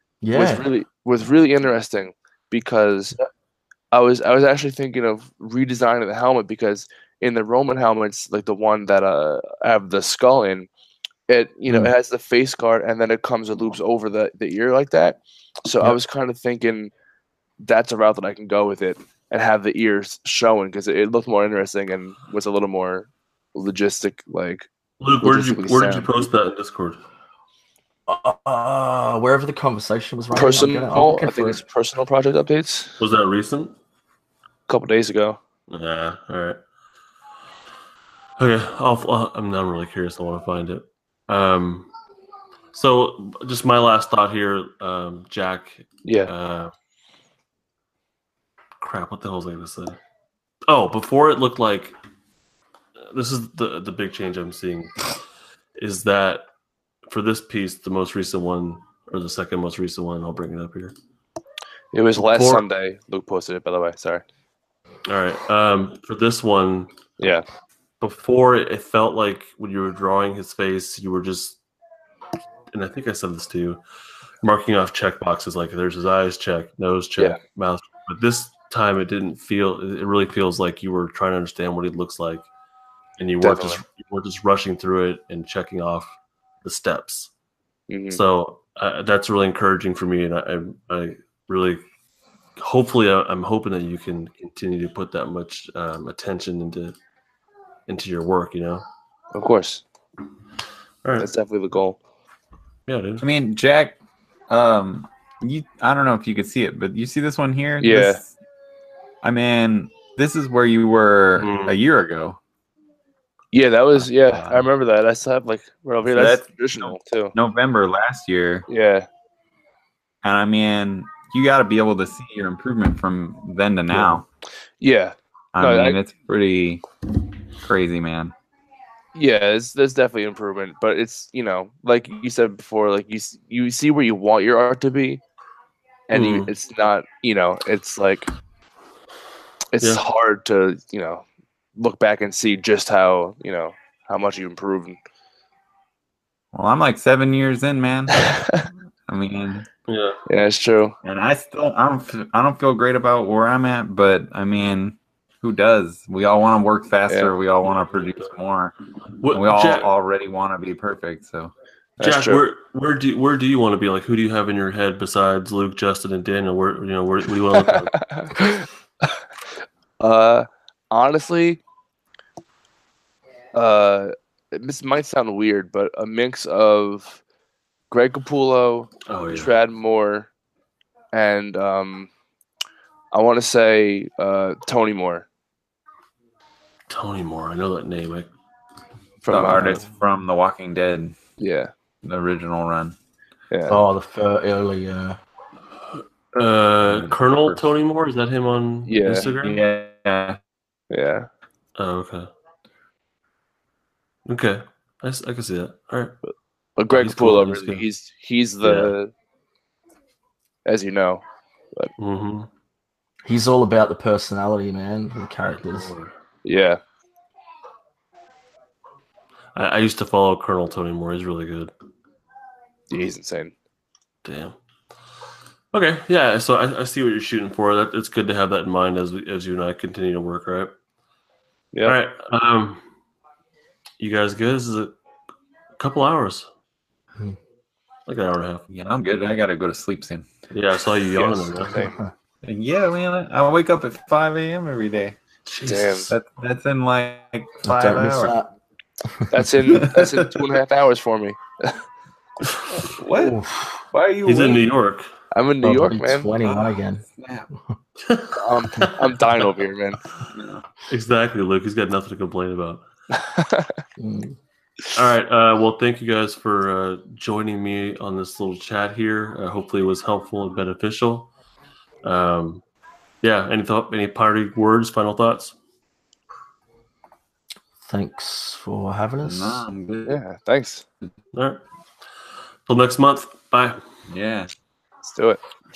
Speaker 3: was really interesting because I was actually thinking of redesigning the helmet because in the Roman helmets, like the one that I have the skull in, it it has the face guard and then it comes and loops over the ear like that. So I was kind of thinking that's a route that I can go with it and have the ears showing because it looked more interesting and was a little more logistic. Like
Speaker 1: Luke, where did you
Speaker 3: sound.
Speaker 1: post that in Discord?
Speaker 4: wherever the conversation was running.
Speaker 3: personal, I think it's personal project updates.
Speaker 1: Was that recent?
Speaker 3: A couple days ago.
Speaker 1: Yeah. All right. Okay. I'm now really curious. I want to find it. So just my last thought here, Jack.
Speaker 3: Yeah.
Speaker 1: Crap. What the hell was I going to say? Oh, before it looked like this is the big change I'm seeing is that for this piece, the most recent one or the second most recent one, I'll bring it up here.
Speaker 3: It was last
Speaker 1: Before-
Speaker 3: Sunday. Luke posted it, by the way. Sorry.
Speaker 1: All right. For this one,
Speaker 3: Yeah.
Speaker 1: before it felt like when you were drawing his face, you were just, and I think I said this to you, marking off check boxes like there's his eyes check, nose check, mouth. But this time it didn't feel. It really feels like you were trying to understand what he looks like, and you weren't just rushing through it and checking off the steps.
Speaker 3: Mhm.
Speaker 1: So that's really encouraging for me, and I really. Hopefully, I'm hoping that you can continue to put that much attention into your work.
Speaker 3: Of course.
Speaker 1: All right.
Speaker 3: That's definitely the goal.
Speaker 1: Yeah, dude.
Speaker 2: I mean, Jack, I don't know if you could see it, but you see this one here?
Speaker 3: Yeah.
Speaker 2: This is where you were
Speaker 1: Mm.
Speaker 2: a year ago.
Speaker 3: Yeah, that was I remember that. I still have like right over here.
Speaker 2: So
Speaker 3: That's
Speaker 2: that's-
Speaker 3: traditional too.
Speaker 2: November last year.
Speaker 3: Yeah.
Speaker 2: And you got to be able to see your improvement from then to now.
Speaker 3: Yeah.
Speaker 2: It's pretty crazy, man.
Speaker 3: Yeah, there's definitely improvement, but it's like you said before, like you see where you want your art to be, and it's not, it's like it's hard to look back and see just how how much you improved.
Speaker 2: Well, I'm like 7 years in, man. I mean,
Speaker 3: yeah, it's true.
Speaker 2: And I don't feel great about where I'm at, but I mean, who does? We all want to work faster. Yeah. We all want to produce more. We all already want to be perfect. So,
Speaker 1: Jack, where do you want to be? Like, who do you have in your head besides Luke, Justin, and Daniel? Where do you want to look
Speaker 3: like? Honestly, this might sound weird, but a mix of Greg Capullo, Trad Moore, and I want to say Tony Moore.
Speaker 1: Tony Moore, I know that name.
Speaker 2: From the artist from The Walking Dead.
Speaker 3: Yeah,
Speaker 2: the original run.
Speaker 4: Yeah. Oh, the early.
Speaker 1: Colonel Tony Moore, is that him on Instagram?
Speaker 3: Yeah.
Speaker 1: Oh, okay. Okay, I can see that. All right.
Speaker 3: But Greg Capullo, really, he's the, as you know. But.
Speaker 4: He's all about the personality, man, the characters.
Speaker 3: Yeah.
Speaker 1: I used to follow Colonel Tony Moore. He's really good.
Speaker 3: He's insane.
Speaker 1: Damn. Okay, yeah. So I see what you're shooting for. That it's good to have that in mind as you and I continue to work, right?
Speaker 3: Yeah.
Speaker 1: All right. You guys good? This is a couple hours. Like an hour and a half.
Speaker 2: Yeah, I'm good. I gotta go to sleep soon.
Speaker 1: Yeah, I saw you yawning there.
Speaker 2: Yeah, man. I wake up at 5 a.m. every day.
Speaker 3: Jesus.
Speaker 2: Damn. That's in like 5 hours.
Speaker 3: That's in 2.5 hours for me.
Speaker 2: What? Why are you?
Speaker 1: He's in New York.
Speaker 3: I'm in New York, man.
Speaker 4: 21 again.
Speaker 3: I'm dying over here, man.
Speaker 1: Exactly, Luke. He's got nothing to complain about. All right. Well, thank you guys for joining me on this little chat here. Hopefully, it was helpful and beneficial. Yeah. Any party words? Final thoughts?
Speaker 4: Thanks for having us.
Speaker 2: No, I'm good.
Speaker 3: Yeah. Thanks.
Speaker 1: All right. Till next month. Bye.
Speaker 2: Yeah.
Speaker 3: Let's do it.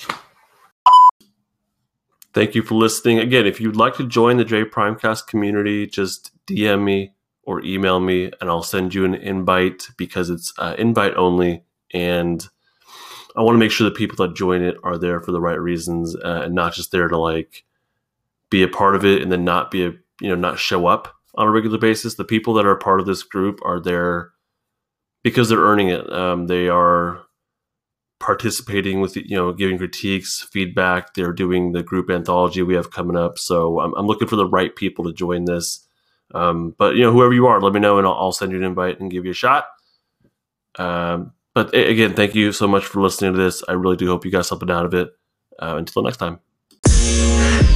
Speaker 1: Thank you for listening. Again, if you'd like to join the J Primecast community, just DM me or email me, and I'll send you an invite because it's invite only. And I want to make sure the people that join it are there for the right reasons and not just there to like be a part of it and then not show up on a regular basis. The people that are part of this group are there because they're earning it. They are participating with, giving critiques, feedback. They're doing the group anthology we have coming up. So I'm looking for the right people to join this. But whoever you are, let me know and I'll send you an invite and give you a shot. But again, thank you so much for listening to this. I really do hope you got something out of it. Until next time.